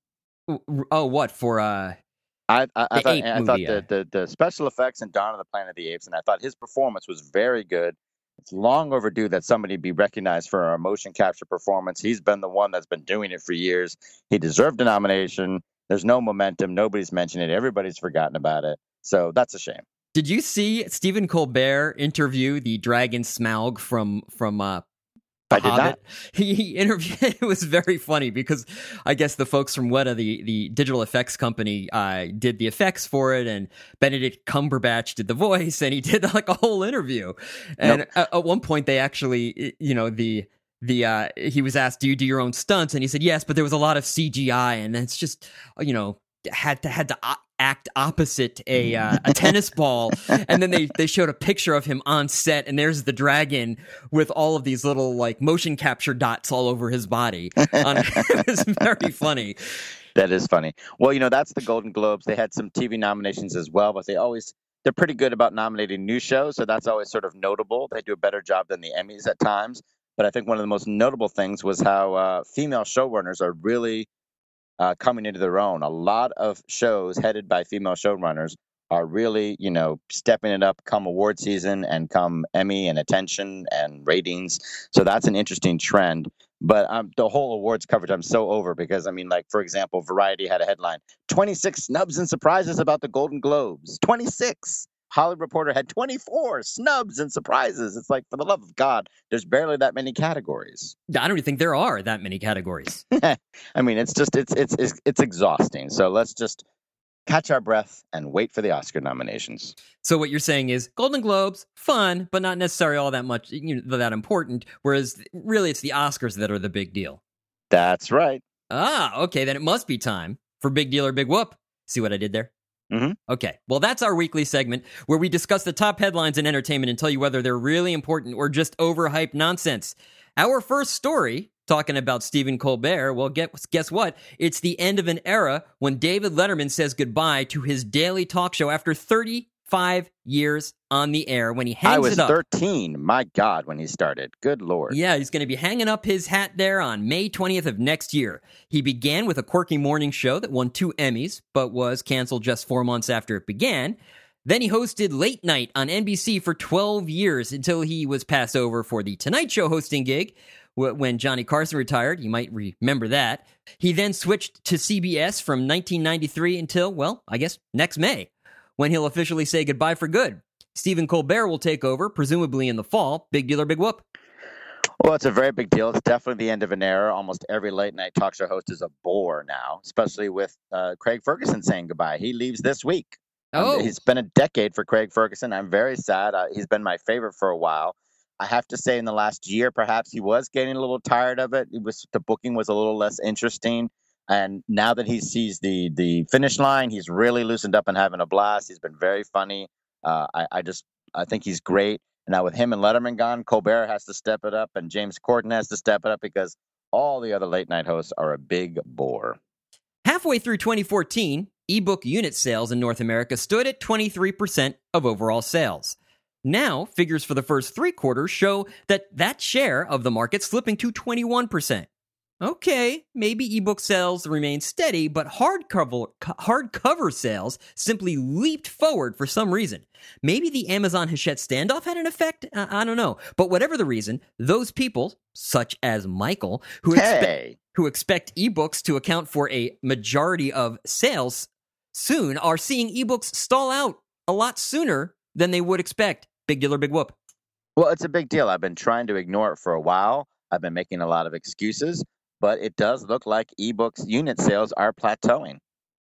Oh, what for? Uh, I I, I thought ape I movie, thought yeah. the, the the special effects in Dawn of the Planet of the Apes, and I thought his performance was very good. It's long overdue that somebody be recognized for a motion capture performance. He's been the one that's been doing it for years. He deserved a nomination. There's no momentum. Nobody's mentioned it. Everybody's forgotten about it. So that's a shame. Did you see Stephen Colbert interview the dragon Smaug from from uh, The I did Hobbit? not. He, he interviewed. It was very funny because I guess the folks from Weta, the the digital effects company, uh, did the effects for it, and Benedict Cumberbatch did the voice, and he did like a whole interview. And Nope. at, at one point, they actually, you know, the. The uh, he was asked, "Do you do your own stunts?" And he said, "Yes," but there was a lot of C G I, and it's just, you know, had to had to o- act opposite a uh, a tennis ball. And then they they showed a picture of him on set, and there's the dragon with all of these little like motion capture dots all over his body. On, it was very funny. That is funny. Well, you know, that's the Golden Globes. They had some T V nominations as well, but they always they're pretty good about nominating new shows, so that's always sort of notable. They do a better job than the Emmys at times. But I think one of the most notable things was how uh, female showrunners are really uh, coming into their own. A lot of shows headed by female showrunners are really, you know, stepping it up come award season and come Emmy and attention and ratings. So that's an interesting trend. But um, the whole awards coverage, I'm so over because, I mean, like, for example, Variety had a headline, twenty-six snubs and surprises about the Golden Globes. twenty-six. Hollywood Reporter had twenty-four snubs and surprises. It's like, for the love of God, there's barely that many categories. I don't even think there are that many categories. I mean, it's just, it's, it's, it's, it's exhausting. So let's just catch our breath and wait for the Oscar nominations. So what you're saying is Golden Globes, fun, but not necessarily all that much, you know, that important. Whereas really it's the Oscars that are the big deal. That's right. Ah, okay, then it must be time for Big Deal or Big Whoop. See what I did there? Mm-hmm. Okay, well, that's our weekly segment where we discuss the top headlines in entertainment and tell you whether they're really important or just overhyped nonsense. Our first story, talking about Stephen Colbert, well, get, guess what? It's the end of an era when David Letterman says goodbye to his daily talk show after thirty-five years on the air when he hangs I was it up. thirteen, my God, when he started. Good Lord. Yeah, he's going to be hanging up his hat there on May twentieth of next year. He began with a quirky morning show that won two Emmys, but was canceled just four months after it began. Then he hosted Late Night on N B C for twelve years until he was passed over for the Tonight Show hosting gig when Johnny Carson retired. You might remember that. He then switched to C B S from nineteen ninety-three until, well, I guess next May, when he'll officially say goodbye for good. Stephen Colbert will take over, presumably in the fall. Big deal or big whoop? Well, it's a very big deal. It's definitely the end of an era. Almost every late night talk show host is a bore now, especially with uh, Craig Ferguson saying goodbye. He leaves this week. Oh. Um, it's been a decade for Craig Ferguson. I'm very sad. Uh, he's been my favorite for a while. I have to say in the last year, perhaps he was getting a little tired of it. It was the booking was a little less interesting. And now that he sees the the finish line, he's really loosened up and having a blast. He's been very funny. Uh, I, I just I think he's great. And now with him and Letterman gone, Colbert has to step it up and James Corden has to step it up because all the other late night hosts are a big bore. Halfway through twenty fourteen, ebook unit sales in North America stood at twenty-three percent of overall sales. Now, figures for the first three quarters show that that share of the market slipping to twenty-one percent. Okay, maybe ebook sales remain steady, but hardcover hardcover sales simply leaped forward for some reason. Maybe the Amazon Hachette standoff had an effect? I, I don't know. But whatever the reason, those people, such as Michael, who, expe- Hey. who expect ebooks to account for a majority of sales soon, are seeing ebooks stall out a lot sooner than they would expect. Big deal or big whoop? Well, it's a big deal. I've been trying to ignore it for a while. I've been making a lot of excuses. But it does look like ebooks unit sales are plateauing.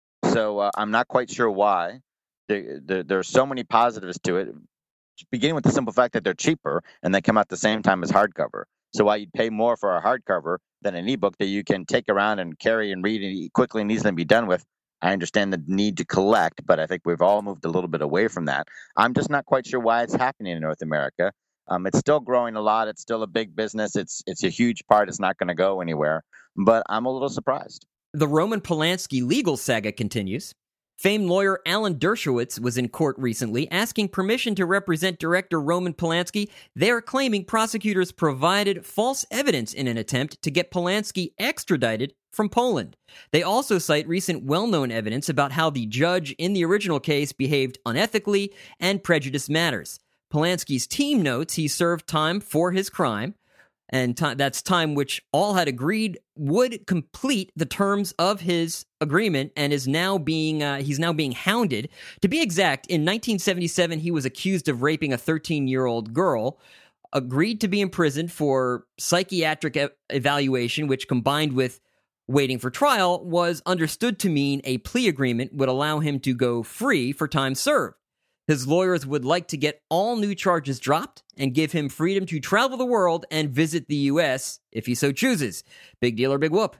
So uh, I'm not quite sure why. There, there, there are so many positives to it, beginning with the simple fact that they're cheaper and they come out the same time as hardcover. So why you'd pay more for a hardcover than an ebook that you can take around and carry and read quickly and easily be done with. I understand the need to collect, but I think we've all moved a little bit away from that. I'm just not quite sure why it's happening in North America. Um, it's still growing a lot. It's still a big business. It's it's a huge part. It's not going to go anywhere. But I'm a little surprised. The Roman Polanski legal saga continues. Famed lawyer Alan Dershowitz was in court recently asking permission to represent director Roman Polanski. They are claiming prosecutors provided false evidence in an attempt to get Polanski extradited from Poland. They also cite recent well-known evidence about how the judge in the original case behaved unethically and prejudiced matters. Polanski's team notes he served time for his crime, and t- that's time which all had agreed would complete the terms of his agreement, and is now being uh, he's now being hounded. To be exact, in nineteen seventy-seven, he was accused of raping a thirteen-year-old girl, agreed to be imprisoned for psychiatric e- evaluation, which combined with waiting for trial was understood to mean a plea agreement would allow him to go free for time served. His lawyers would like to get all new charges dropped and give him freedom to travel the world and visit the U S if he so chooses. Big deal or big whoop?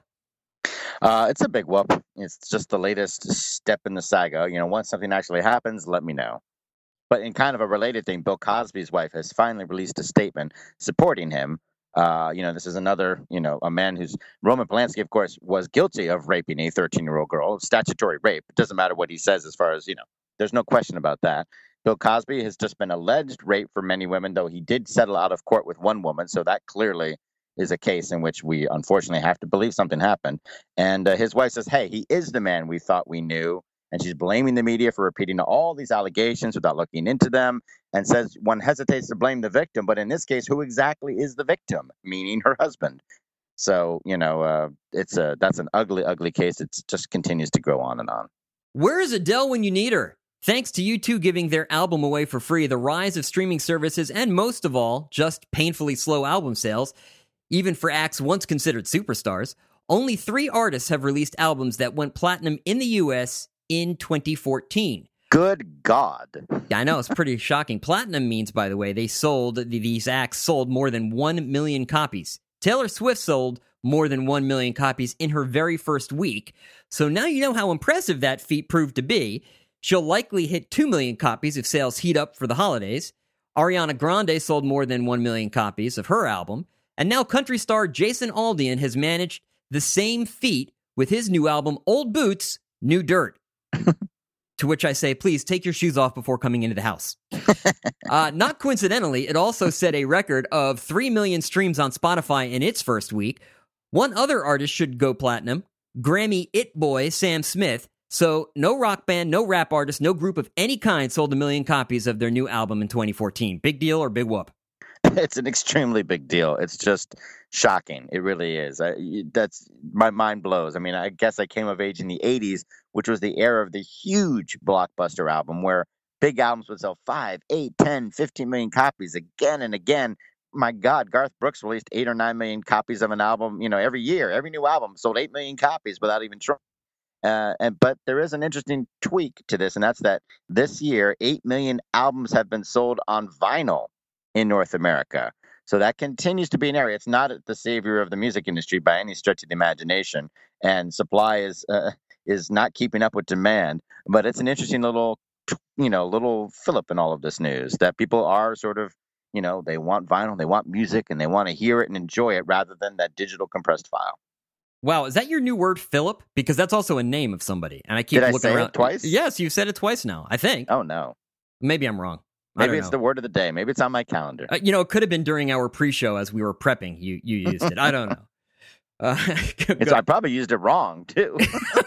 Uh, it's a big whoop. It's just the latest step in the saga. You know, once something actually happens, let me know. But in kind of a related thing, Bill Cosby's wife has finally released a statement supporting him. Uh, you know, this is another, you know, a man who's Roman Polanski, of course, was guilty of raping a thirteen-year-old girl. Statutory rape. It doesn't matter what he says as far as, you know, there's no question about that. Bill Cosby has just been alleged rape for many women, though he did settle out of court with one woman. So that clearly is a case in which we unfortunately have to believe something happened. And uh, his wife says, hey, he is the man we thought we knew. And she's blaming the media for repeating all these allegations without looking into them, and says one hesitates to blame the victim. But in this case, who exactly is the victim? Meaning her husband. So, you know, uh, it's a that's an ugly, ugly case. It just continues to go on and on. Where is Adele when you need her? Thanks to U two giving their album away for free, the rise of streaming services, and most of all, just painfully slow album sales, even for acts once considered superstars, only three artists have released albums that went platinum in the U S in twenty fourteen. Good God. I know, it's pretty shocking. Platinum means, by the way, they sold, these acts sold more than one million copies. Taylor Swift sold more than one million copies in her very first week. So now you know how impressive that feat proved to be. She'll likely hit two million copies if sales heat up for the holidays. Ariana Grande sold more than one million copies of her album. And now country star Jason Aldean has managed the same feat with his new album, Old Boots, New Dirt. To which I say, please take your shoes off before coming into the house. uh, not coincidentally, it also set a record of three million streams on Spotify in its first week. One other artist should go platinum, Grammy It Boy Sam Smith. So no rock band, no rap artist, no group of any kind sold a million copies of their new album in twenty fourteen. Big deal or big whoop? It's an extremely big deal. It's just shocking. It really is. I, that's my mind blows. I mean, I guess I came of age in the eighties, which was the era of the huge blockbuster album where big albums would sell five, eight, ten, fifteen million copies again and again. My God, Garth Brooks released eight or nine million copies of an album, you know, every year. Every new album sold eight million copies without even trying. Uh, and but there is an interesting tweak to this, and that's that this year, eight million albums have been sold on vinyl in North America. So that continues to be an area. It's not the savior of the music industry by any stretch of the imagination, and supply is uh, is not keeping up with demand. But it's an interesting little, you know, little fillip in all of this news that people are sort of, you know, they want vinyl, they want music, and they want to hear it and enjoy it rather than that digital compressed file. Wow, is that your new word, Philip? Because that's also a name of somebody, and I keep Did I looking say around. It twice? Yes, you've said it twice now. I think. Oh no. Maybe I'm wrong. Maybe it's know. the word of the day. Maybe it's on my calendar. Uh, you know, it could have been during our pre-show as we were prepping. You you used it. I don't know. Uh, it's, I probably used it wrong too.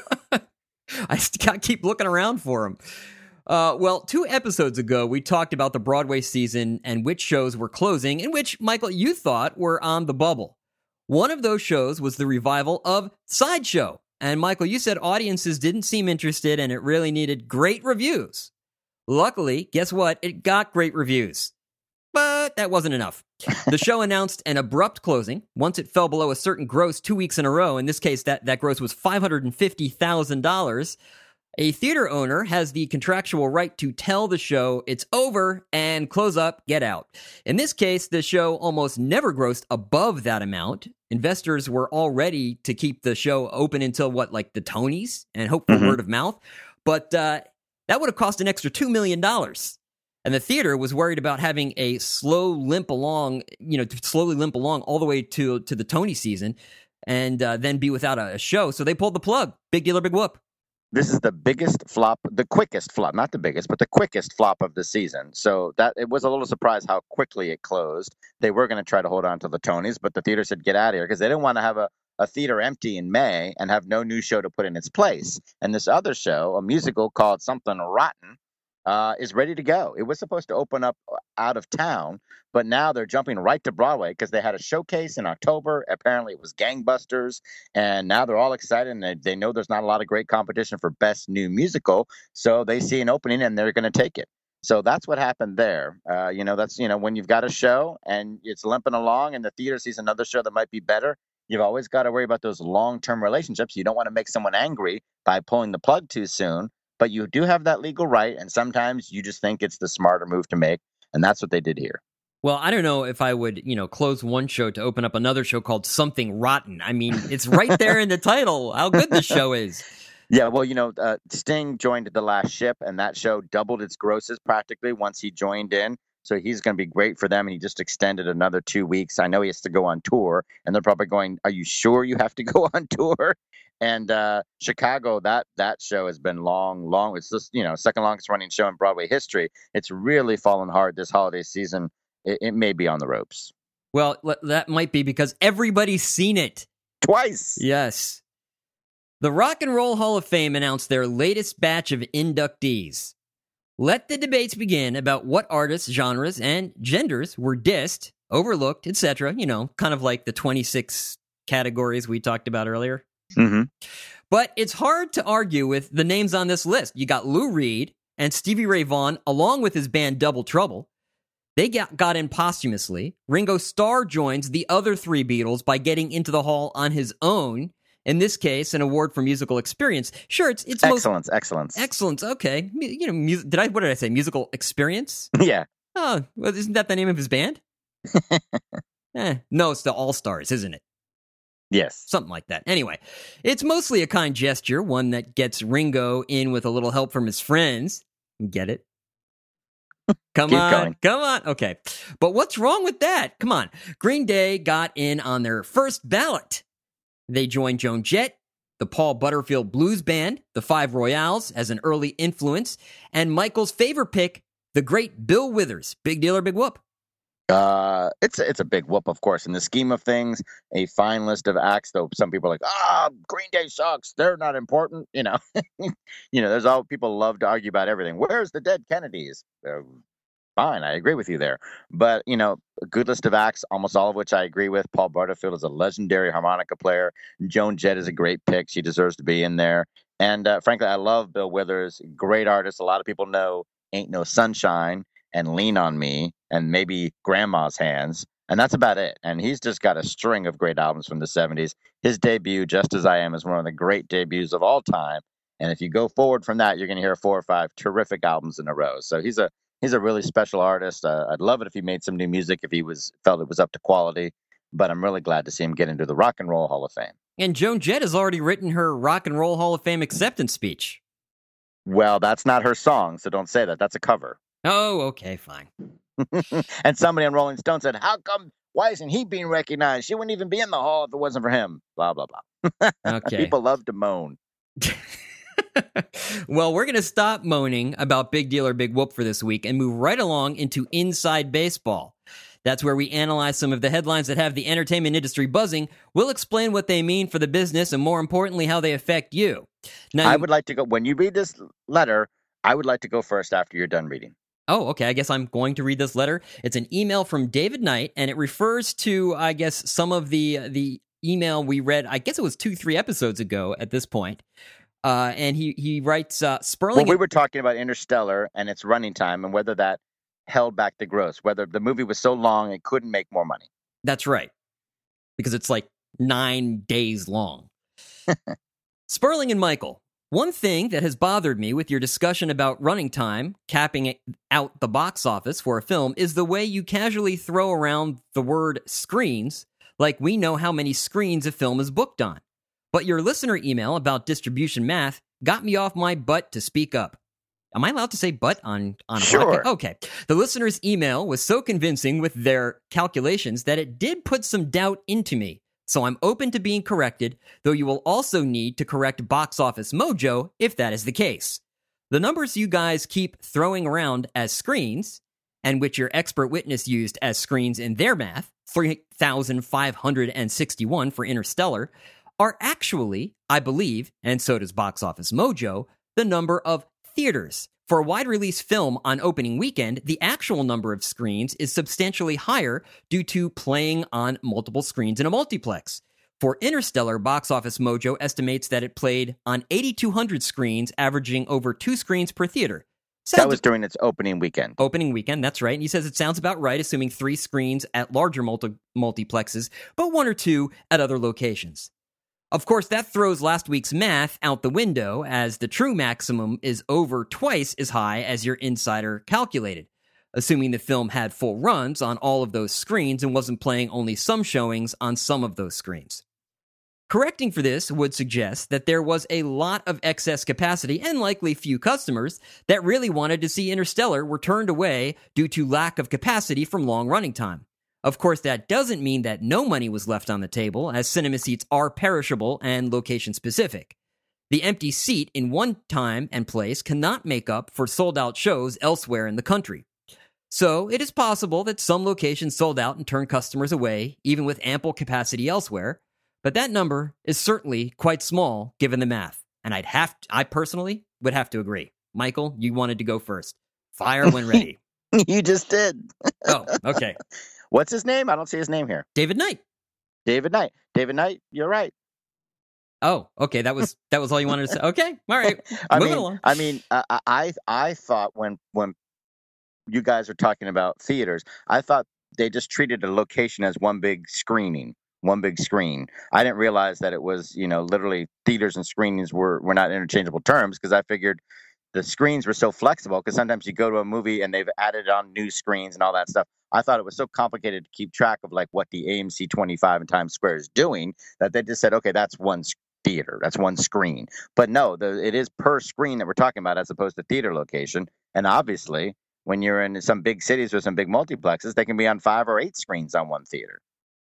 I st- keep looking around for them. Uh, well, two episodes ago, we talked about the Broadway season and which shows were closing, and which, Michael, you thought were on the bubble. One of those shows was the revival of Sideshow. And Michael, you said audiences didn't seem interested and it really needed great reviews. Luckily, guess what? It got great reviews. But that wasn't enough. The show announced an abrupt closing once it fell below a certain gross two weeks in a row. In this case, that, that gross was five hundred fifty thousand dollars. A theater owner has the contractual right to tell the show it's over and close up, get out. In this case, the show almost never grossed above that amount. Investors were all ready to keep the show open until, what, like the Tonys and hope for mm-hmm. word of mouth. But uh, that would have cost an extra two million dollars. And the theater was worried about having a slow limp along, you know, to slowly limp along all the way to, to the Tony season and uh, then be without a, a show. So they pulled the plug. Big deal or big whoop. This is the biggest flop, the quickest flop, not the biggest, but the quickest flop of the season. So that it was a little surprise how quickly it closed. They were going to try to hold on to the Tonys, but the theater said, get out of here, because they didn't want to have a, a theater empty in May and have no new show to put in its place. And this other show, a musical called Something Rotten, uh, is ready to go. It was supposed to open up out of town, but now they're jumping right to Broadway because they had a showcase in October. Apparently it was gangbusters, and now they're all excited, and they, they know there's not a lot of great competition for best new musical, so they see an opening and they're going to take it. So that's what happened there. Uh, you know, that's, you know, when you've got a show and it's limping along and the theater sees another show that might be better, you've always got to worry about those long-term relationships. You don't want to make someone angry by pulling the plug too soon, but you do have that legal right, and sometimes you just think it's the smarter move to make, and that's what they did here. Well, I don't know if I would, you know, close one show to open up another show called Something Rotten. I mean, it's right there in the title how good the show is. Yeah, well, you know, uh, Sting joined The Last Ship, and that show doubled its grosses practically once he joined in. So he's going to be great for them, and he just extended another two weeks. I know he has to go on tour, and they're probably going, are you sure you have to go on tour? And uh, Chicago, that that show has been long, long. It's just, you know, second longest running show in Broadway history. It's really fallen hard this holiday season. It, it may be on the ropes. Well, that might be because everybody's seen it. Twice. Yes. The Rock and Roll Hall of Fame announced their latest batch of inductees. Let the debates begin about what artists, genres, and genders were dissed, overlooked, et cetera. You know, kind of like the twenty-six categories we talked about earlier. Mm-hmm. But it's hard to argue with the names on this list. You got Lou Reed and Stevie Ray Vaughan, along with his band Double Trouble. They got, got in posthumously. Ringo Starr joins the other three Beatles by getting into the hall on his own. In this case, an award for musical experience. Sure, it's it's excellence, most, excellence, excellence. Okay, you know, mu- did I? What did I say? Musical experience? Yeah. Oh, well, isn't that the name of his band? eh, no, it's the All Stars, isn't it? Yes. Something like that. Anyway, it's mostly a kind gesture, one that gets Ringo in with a little help from his friends. Get it? Come Keep on, going. come on. Okay. But what's wrong with that? Come on. Green Day got in on their first ballot. They joined Joan Jett, the Paul Butterfield Blues Band, the Five Royales as an early influence, and Michael's favorite pick, the great Bill Withers. Big deal or big whoop? Uh, it's a, it's a big whoop, of course. In the scheme of things, a fine list of acts, though some people are like, ah, Green Day sucks. They're not important. You know, you know, there's all people love to argue about everything. Where's the dead Kennedys? Uh, fine, I agree with you there. But, you know, a good list of acts, almost all of which I agree with. Paul Butterfield is a legendary harmonica player. Joan Jett is a great pick. She deserves to be in there. And uh, frankly, I love Bill Withers. Great artist. A lot of people know Ain't No Sunshine and Lean on Me and maybe Grandma's Hands. And that's about it. And he's just got a string of great albums from the seventies. His debut, Just As I Am, is one of the great debuts of all time. And if you go forward from that, you're going to hear four or five terrific albums in a row. So he's a he's a really special artist. Uh, I'd love it if he made some new music, if he was felt it was up to quality. But I'm really glad to see him get into the Rock and Roll Hall of Fame. And Joan Jett has already written her Rock and Roll Hall of Fame acceptance speech. Well, that's not her song, so don't say that. That's a cover. Oh, okay, fine. And somebody on Rolling Stone said, how come, why isn't he being recognized? She wouldn't even be in the hall if it wasn't for him. Blah, blah, blah. Okay. People love to moan. Well, we're going to stop moaning about Big Deal or Big Whoop for this week and move right along into Inside Baseball. That's where we analyze some of the headlines that have the entertainment industry buzzing. We'll explain what they mean for the business and, more importantly, how they affect you. Now, I would like to go, when you read this letter, I would like to go first after you're done reading. Oh, okay. I guess I'm going to read this letter. It's an email from David Knight, and it refers to, I guess, some of the the email we read, I guess it was two, three episodes ago at this point. Uh, and he, he writes, uh, Sperling... Well, we were talking about Interstellar and its running time and whether that held back the gross, whether the movie was so long it couldn't make more money. That's right. Because it's like nine days long. Sperling and Michael, one thing that has bothered me with your discussion about running time, capping it out the box office for a film, is the way you casually throw around the word screens, like we know how many screens a film is booked on. But your listener email about distribution math got me off my butt to speak up. Am I allowed to say but on, on a Sure. podcast? Okay. The listener's email was so convincing with their calculations that it did put some doubt into me. So I'm open to being corrected, though you will also need to correct Box Office Mojo if that is the case. The numbers you guys keep throwing around as screens, and which your expert witness used as screens in their math, three thousand five hundred sixty-one for Interstellar, are actually, I believe, and so does Box Office Mojo, the number of theaters. For a wide-release film on opening weekend, the actual number of screens is substantially higher due to playing on multiple screens in a multiplex. For Interstellar, Box Office Mojo estimates that it played on eight thousand two hundred screens, averaging over two screens per theater. Sounds That was during its opening weekend. Opening weekend, that's right. And he says it sounds about right, assuming three screens at larger multi- multiplexes, but one or two at other locations. Of course, that throws last week's math out the window, as the true maximum is over twice as high as your insider calculated, assuming the film had full runs on all of those screens and wasn't playing only some showings on some of those screens. Correcting for this would suggest that there was a lot of excess capacity and likely few customers that really wanted to see Interstellar were turned away due to lack of capacity from long running time. Of course, that doesn't mean that no money was left on the table, as cinema seats are perishable and location-specific. The empty seat in one time and place cannot make up for sold-out shows elsewhere in the country. So, it is possible that some locations sold out and turned customers away, even with ample capacity elsewhere, but that number is certainly quite small, given the math. And I'd have to, I personally would have to agree. Michael, you wanted to go first. Fire when ready. You just did. Oh, okay. What's his name? I don't see his name here. David Knight. David Knight. David Knight, you're right. Oh, okay. That was that was all you wanted to say. Okay, all right. I Moving mean, along. I mean, I, I I thought when when you guys are talking about theaters, I thought they just treated a location as one big screening, one big screen. I didn't realize that it was, you know, literally theaters and screenings were were not interchangeable terms, because I figured the screens were so flexible, because sometimes you go to a movie and they've added on new screens and all that stuff. I thought it was so complicated to keep track of like what the A M C twenty-five in Times Square is doing, that they just said, okay, that's one theater, that's one screen. But no, the, it is per screen that we're talking about, as opposed to theater location. And obviously, when you're in some big cities or some big multiplexes, they can be on five or eight screens on one theater.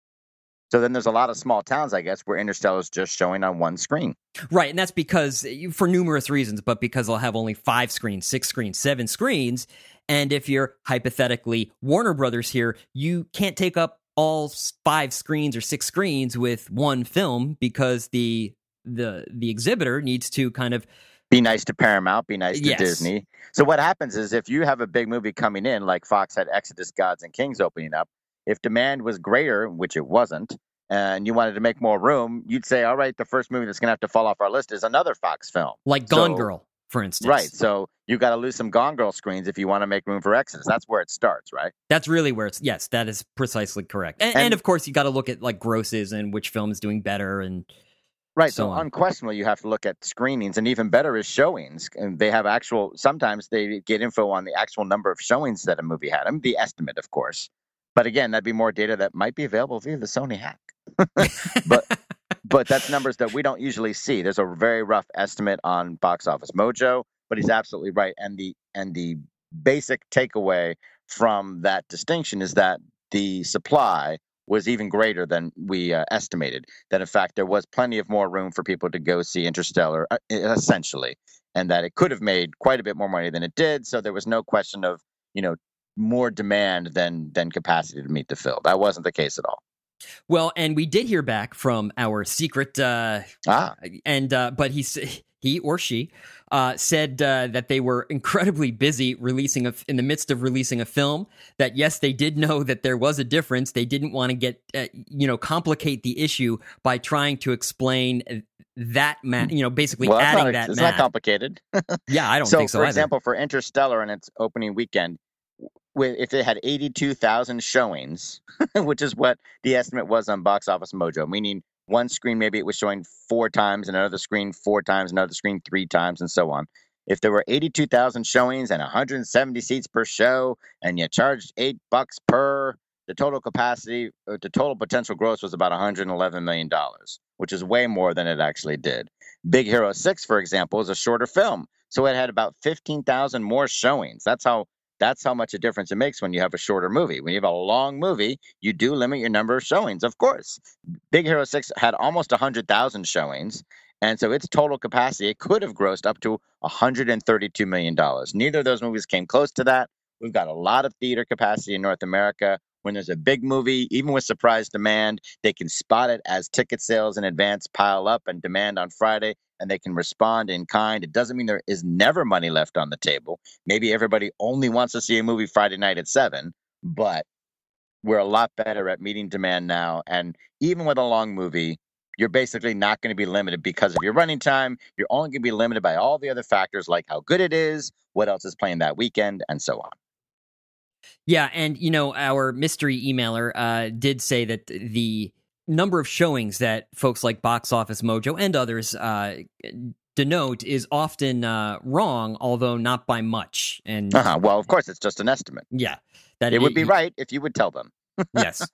So then there's a lot of small towns, I guess, where Interstellar is just showing on one screen. Right, and that's because, for numerous reasons, but because they'll have only five screens, six screens, seven screens, and if you're hypothetically Warner Brothers here, you can't take up all five screens or six screens with one film, because the the the exhibitor needs to kind of be nice to Paramount, be nice to yes. Disney. So what happens is, if you have a big movie coming in, like Fox had Exodus, Gods and Kings opening up, if demand was greater, which it wasn't, and you wanted to make more room, you'd say, all right, the first movie that's going to have to fall off our list is another Fox film. Like Gone so, Girl, for instance. Right. So you got to lose some Gone Girl screens if you want to make room for Exodus. That's where it starts, right? That's really where it's, yes, that is precisely correct. And, and, and of course, you got to look at like grosses and which film is doing better and right. so, so on. Unquestionably, you have to look at screenings, and even better is showings. And they have actual, sometimes they get info on the actual number of showings that a movie had. I mean, the estimate, of course. But again, that'd be more data that might be available via the Sony hack. but but that's numbers that we don't usually see. There's a very rough estimate on Box Office Mojo, but he's absolutely right. And the and the basic takeaway from that distinction is that the supply was even greater than we uh, estimated. That in fact there was plenty of more room for people to go see Interstellar, uh, essentially, and that it could have made quite a bit more money than it did. So there was no question of, you know, more demand than than capacity to meet the fill. That wasn't the case at all. Well, and we did hear back from our secret, uh, ah. and uh, but he he or she uh, said uh, that they were incredibly busy releasing a, in the midst of releasing a film. That yes, they did know that there was a difference. They didn't want to get uh, you know complicate the issue by trying to explain that math. You know, basically well, adding not, that. It's math. not complicated. Yeah, I don't so, think so. For either. example, for Interstellar and its opening weekend, with if it had eighty-two thousand showings, which is what the estimate was on Box Office Mojo, meaning one screen maybe it was showing four times, and another screen four times, another screen three times, and so on. If there were eighty-two thousand showings and one hundred seventy seats per show, and you charged eight bucks per, the total capacity, or the total potential gross was about one hundred eleven million dollars, which is way more than it actually did. Big Hero six, for example, is a shorter film. So it had about fifteen thousand more showings. That's how that's how much a difference it makes when you have a shorter movie. When you have a long movie, you do limit your number of showings, of course. Big Hero six had almost one hundred thousand showings, and so its total capacity, it could have grossed up to one hundred thirty-two million dollars. Neither of those movies came close to that. We've got a lot of theater capacity in North America. When there's a big movie, even with surprise demand, they can spot it as ticket sales in advance pile up and demand on Friday, and they can respond in kind. It doesn't mean there is never money left on the table. Maybe everybody only wants to see a movie Friday night at seven, but we're a lot better at meeting demand now. And even with a long movie, you're basically not going to be limited because of your running time. You're only going to be limited by all the other factors like how good it is, what else is playing that weekend, and so on. Yeah, and, you know, our mystery emailer uh, did say that the number of showings that folks like Box Office Mojo and others uh, denote is often uh, wrong, although not by much. And uh-huh. Well, of course, it's just an estimate. Yeah. That it, it would be it, right if you would tell them. Yes.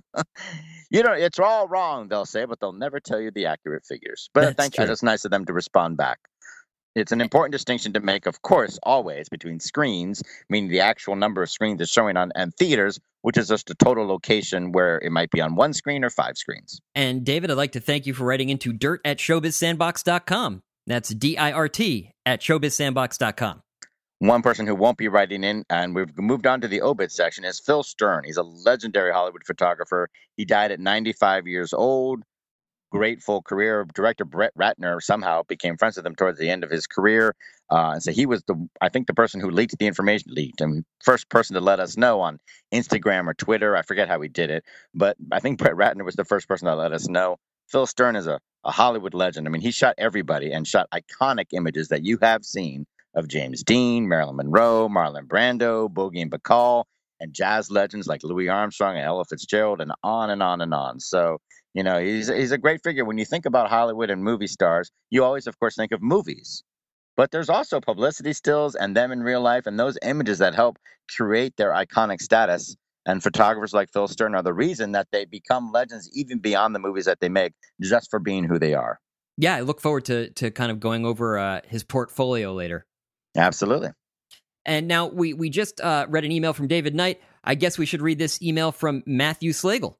You know, it's all wrong, they'll say, but they'll never tell you the accurate figures. But That's thank you. It's nice of them to respond back. It's an important distinction to make, of course, always between screens, meaning the actual number of screens it's showing on, and theaters, which is just a total location where it might be on one screen or five screens. And David, I'd like to thank you for writing into dirt at showbiz sandbox dot com. That's D I R T at showbiz sandbox dot com. One person who won't be writing in, and we've moved on to the obit section, is Phil Stern. He's a legendary Hollywood photographer. He died at ninety-five years old. Great full career. Director Brett Ratner somehow became friends with him towards the end of his career. Uh, and so he was, the I think, the person who leaked the information, leaked, I mean, first person to let us know on Instagram or Twitter. I forget how he did it, but I think Brett Ratner was the first person to let us know. Phil Stern is a, a Hollywood legend. I mean, he shot everybody and shot iconic images that you have seen of James Dean, Marilyn Monroe, Marlon Brando, Bogey and Bacall, and jazz legends like Louis Armstrong and Ella Fitzgerald, and on and on and on. So, you know, he's he's a great figure. When you think about Hollywood and movie stars, you always, of course, think of movies. But there's also publicity stills and them in real life, and those images that help create their iconic status. And photographers like Phil Stern are the reason that they become legends even beyond the movies that they make, just for being who they are. Yeah, I look forward to to kind of going over uh, his portfolio later. Absolutely. And now we, we just uh, read an email from David Knight. I guess we should read this email from Matthew Slagle.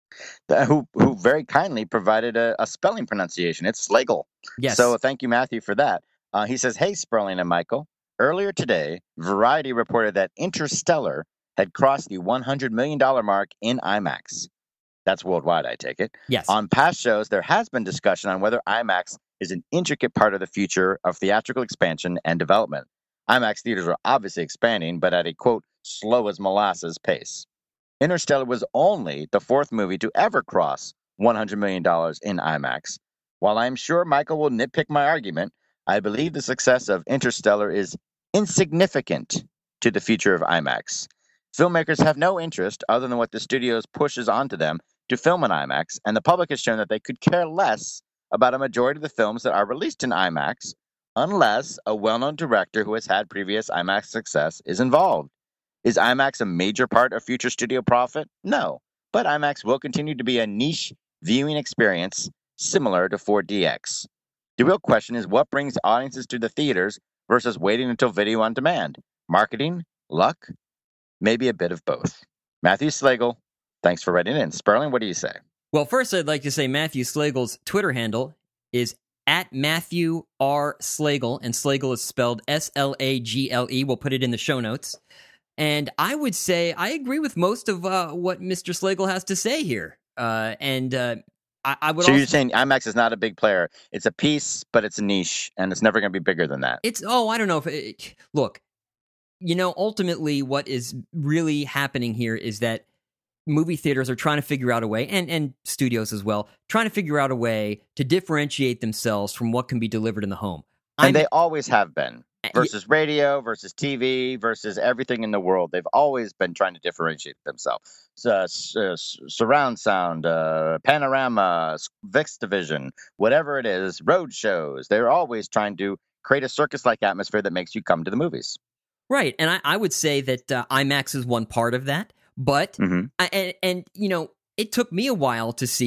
Who who very kindly provided a, a spelling pronunciation. It's Slagle. Yes. So thank you, Matthew, for that. Uh, he says, "Hey, Sperling and Michael. Earlier today, Variety reported that Interstellar had crossed the one hundred million dollars mark in IMAX. That's worldwide, I take it. Yes. On past shows, there has been discussion on whether IMAX is an intricate part of the future of theatrical expansion and development. IMAX theaters are obviously expanding, but at a, quote, slow as molasses pace. Interstellar was only the fourth movie to ever cross one hundred million dollars in IMAX. While I'm sure Michael will nitpick my argument, I believe the success of Interstellar is insignificant to the future of IMAX. Filmmakers have no interest, other than what the studios pushes onto them, to film in IMAX, and the public has shown that they could care less about a majority of the films that are released in IMAX, unless a well-known director who has had previous IMAX success is involved. Is IMAX a major part of future studio profit? No, but IMAX will continue to be a niche viewing experience similar to four D X. The real question is what brings audiences to the theaters versus waiting until video on demand? Marketing? Luck? Maybe a bit of both. Matthew Slagle, thanks for writing in. Sperling, what do you say? Well, first I'd like to say Matthew Slagle's Twitter handle is at Matthew R. Slagle, and Slagle is spelled S L A G L E. We'll put it in the show notes. And I would say I agree with most of uh, what Mister Slagle has to say here. Uh, and uh, I, I would So also... you're saying IMAX is not a big player. It's a piece, but it's a niche, and it's never going to be bigger than that. It's, oh, I don't know. if it, Look, you know, ultimately what is really happening here is that movie theaters are trying to figure out a way, and, and studios as well, trying to figure out a way to differentiate themselves from what can be delivered in the home. And I'm, they always have been. Versus radio, versus T V, versus everything in the world. They've always been trying to differentiate themselves. So, uh, surround sound, uh, panorama, Vixtavision, whatever it is, road shows. They're always trying to create a circus-like atmosphere that makes you come to the movies. Right, and I, I would say that uh, IMAX is one part of that. But, mm-hmm. I, and, and, you know, it took me a while to see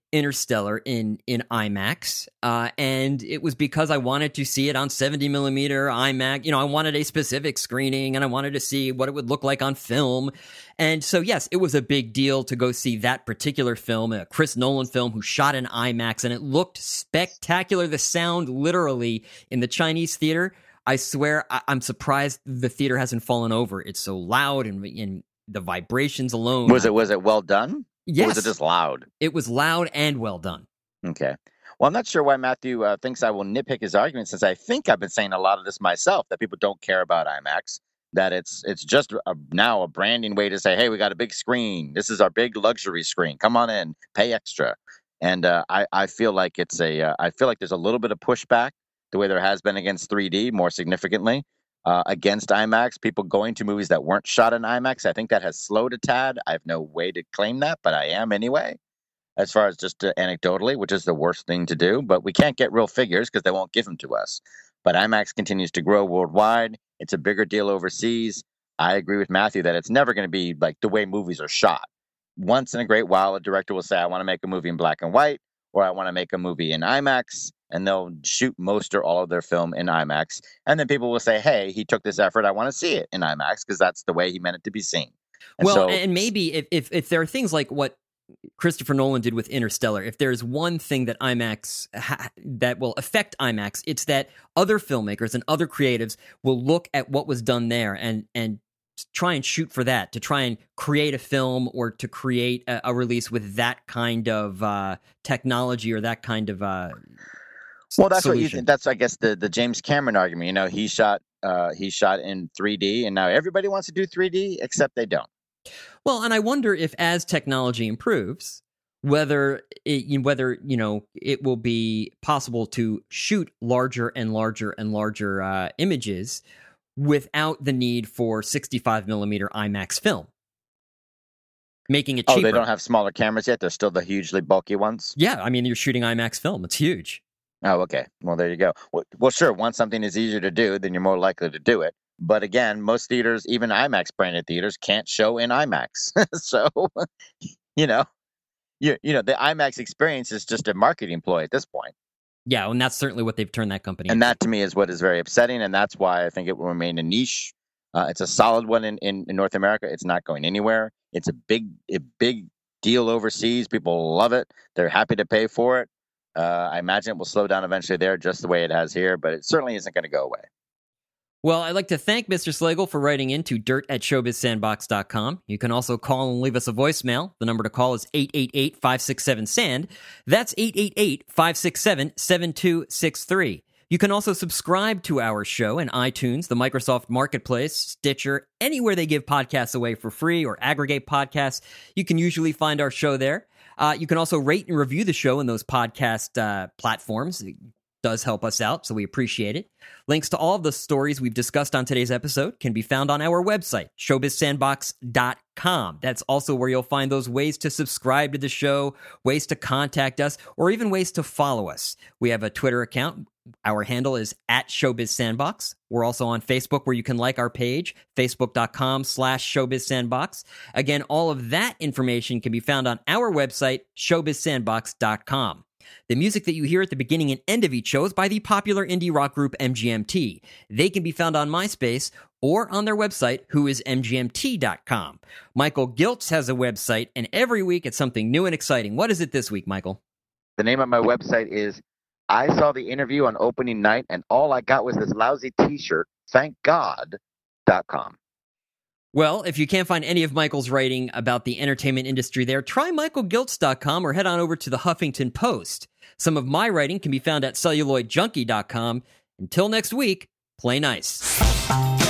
Interstellar in in IMAX, uh, and it was because I wanted to see it on seventy millimeter IMAX. You know, I wanted a specific screening, and I wanted to see what it would look like on film. And so, yes, it was a big deal to go see that particular film, a Chris Nolan film, who shot in IMAX, and it looked spectacular. The sound, literally, in the Chinese theater, I swear, I- I'm surprised the theater hasn't fallen over. It's so loud, and, and the vibrations alone. Was it was it well done? Yes. Or was it just loud? It was loud and well done. Okay. Well, I'm not sure why Matthew uh, thinks I will nitpick his argument, since I think I've been saying a lot of this myself, that people don't care about IMAX, that it's it's just a, now a branding way to say, hey, we got a big screen. This is our big luxury screen. Come on in, pay extra. And uh, I, I feel like it's a uh, I feel like there's a little bit of pushback, the way there has been against three D, more significantly. Uh, against IMAX, people going to movies that weren't shot in IMAX. I think that has slowed a tad. I have no way to claim that, but I am anyway, as far as just uh, anecdotally, which is the worst thing to do. But we can't get real figures because they won't give them to us. But IMAX continues to grow worldwide. It's a bigger deal overseas. I agree with Matthew that it's never going to be like the way movies are shot. Once in a great while, a director will say, I want to make a movie in black and white, or I want to make a movie in IMAX. And they'll shoot most or all of their film in IMAX. And then people will say, hey, he took this effort. I want to see it in IMAX because that's the way he meant it to be seen. And well, so, and maybe if, if if there are things like what Christopher Nolan did with Interstellar, if there's one thing that IMAX ha- that will affect IMAX, it's that other filmmakers and other creatives will look at what was done there and and try and shoot for that, to try and create a film or to create a, a release with that kind of uh, technology or that kind of uh, well, that's solution. what you think. That's, I guess, the, the James Cameron argument. You know, he shot uh, he shot in three D, and now everybody wants to do three D, except they don't. Well, and I wonder if, as technology improves, whether it, whether you know it will be possible to shoot larger and larger and larger uh, images without the need for sixty-five millimeter IMAX film, making it cheaper. Oh, they don't have smaller cameras yet? They're still the hugely bulky ones? Yeah, I mean, you're shooting IMAX film. It's huge. Oh, okay. Well, there you go. Well, well, sure, once something is easier to do, then you're more likely to do it. But again, most theaters, even IMAX branded theaters, can't show in IMAX. So, you know, you, you know, the IMAX experience is just a marketing ploy at this point. Yeah, and that's certainly what they've turned that company And into. that, to me, is what is very upsetting, and that's why I think it will remain a niche. Uh, it's a solid one in, in, in North America. It's not going anywhere. It's a big a big deal overseas. People love it. They're happy to pay for it. Uh, I imagine it will slow down eventually there, just the way it has here, but it certainly isn't going to go away. Well, I'd like to thank Mister Slagle for writing in to dirt at showbiz sandbox dot com. You can also call and leave us a voicemail. The number to call is eight eight eight, five six seven, S A N D. That's eight eight eight, five six seven, seven two six three. You can also subscribe to our show in iTunes, the Microsoft Marketplace, Stitcher, anywhere they give podcasts away for free or aggregate podcasts. You can usually find our show there. Uh, you can also rate and review the show in those podcast uh, platforms. It does help us out, so we appreciate it. Links to all of the stories we've discussed on today's episode can be found on our website, showbiz sandbox dot com. That's also where you'll find those ways to subscribe to the show, ways to contact us, or even ways to follow us. We have a Twitter account. Our handle is at ShowbizSandbox. We're also on Facebook, where you can like our page, facebook.com slash ShowbizSandbox. Again, all of that information can be found on our website, showbiz sandbox dot com. The music that you hear at the beginning and end of each show is by the popular indie rock group M G M T. They can be found on MySpace or on their website, who is m g m t dot com. Michael Giltz has a website, and every week it's something new and exciting. What is it this week, Michael? The name of my website is I Saw the Interview on Opening Night, and all I got was this lousy T-shirt, thank God dot com. Well, if you can't find any of Michael's writing about the entertainment industry there, try michael giltz dot com or head on over to the Huffington Post. Some of my writing can be found at celluloid junkie dot com. Until next week, play nice.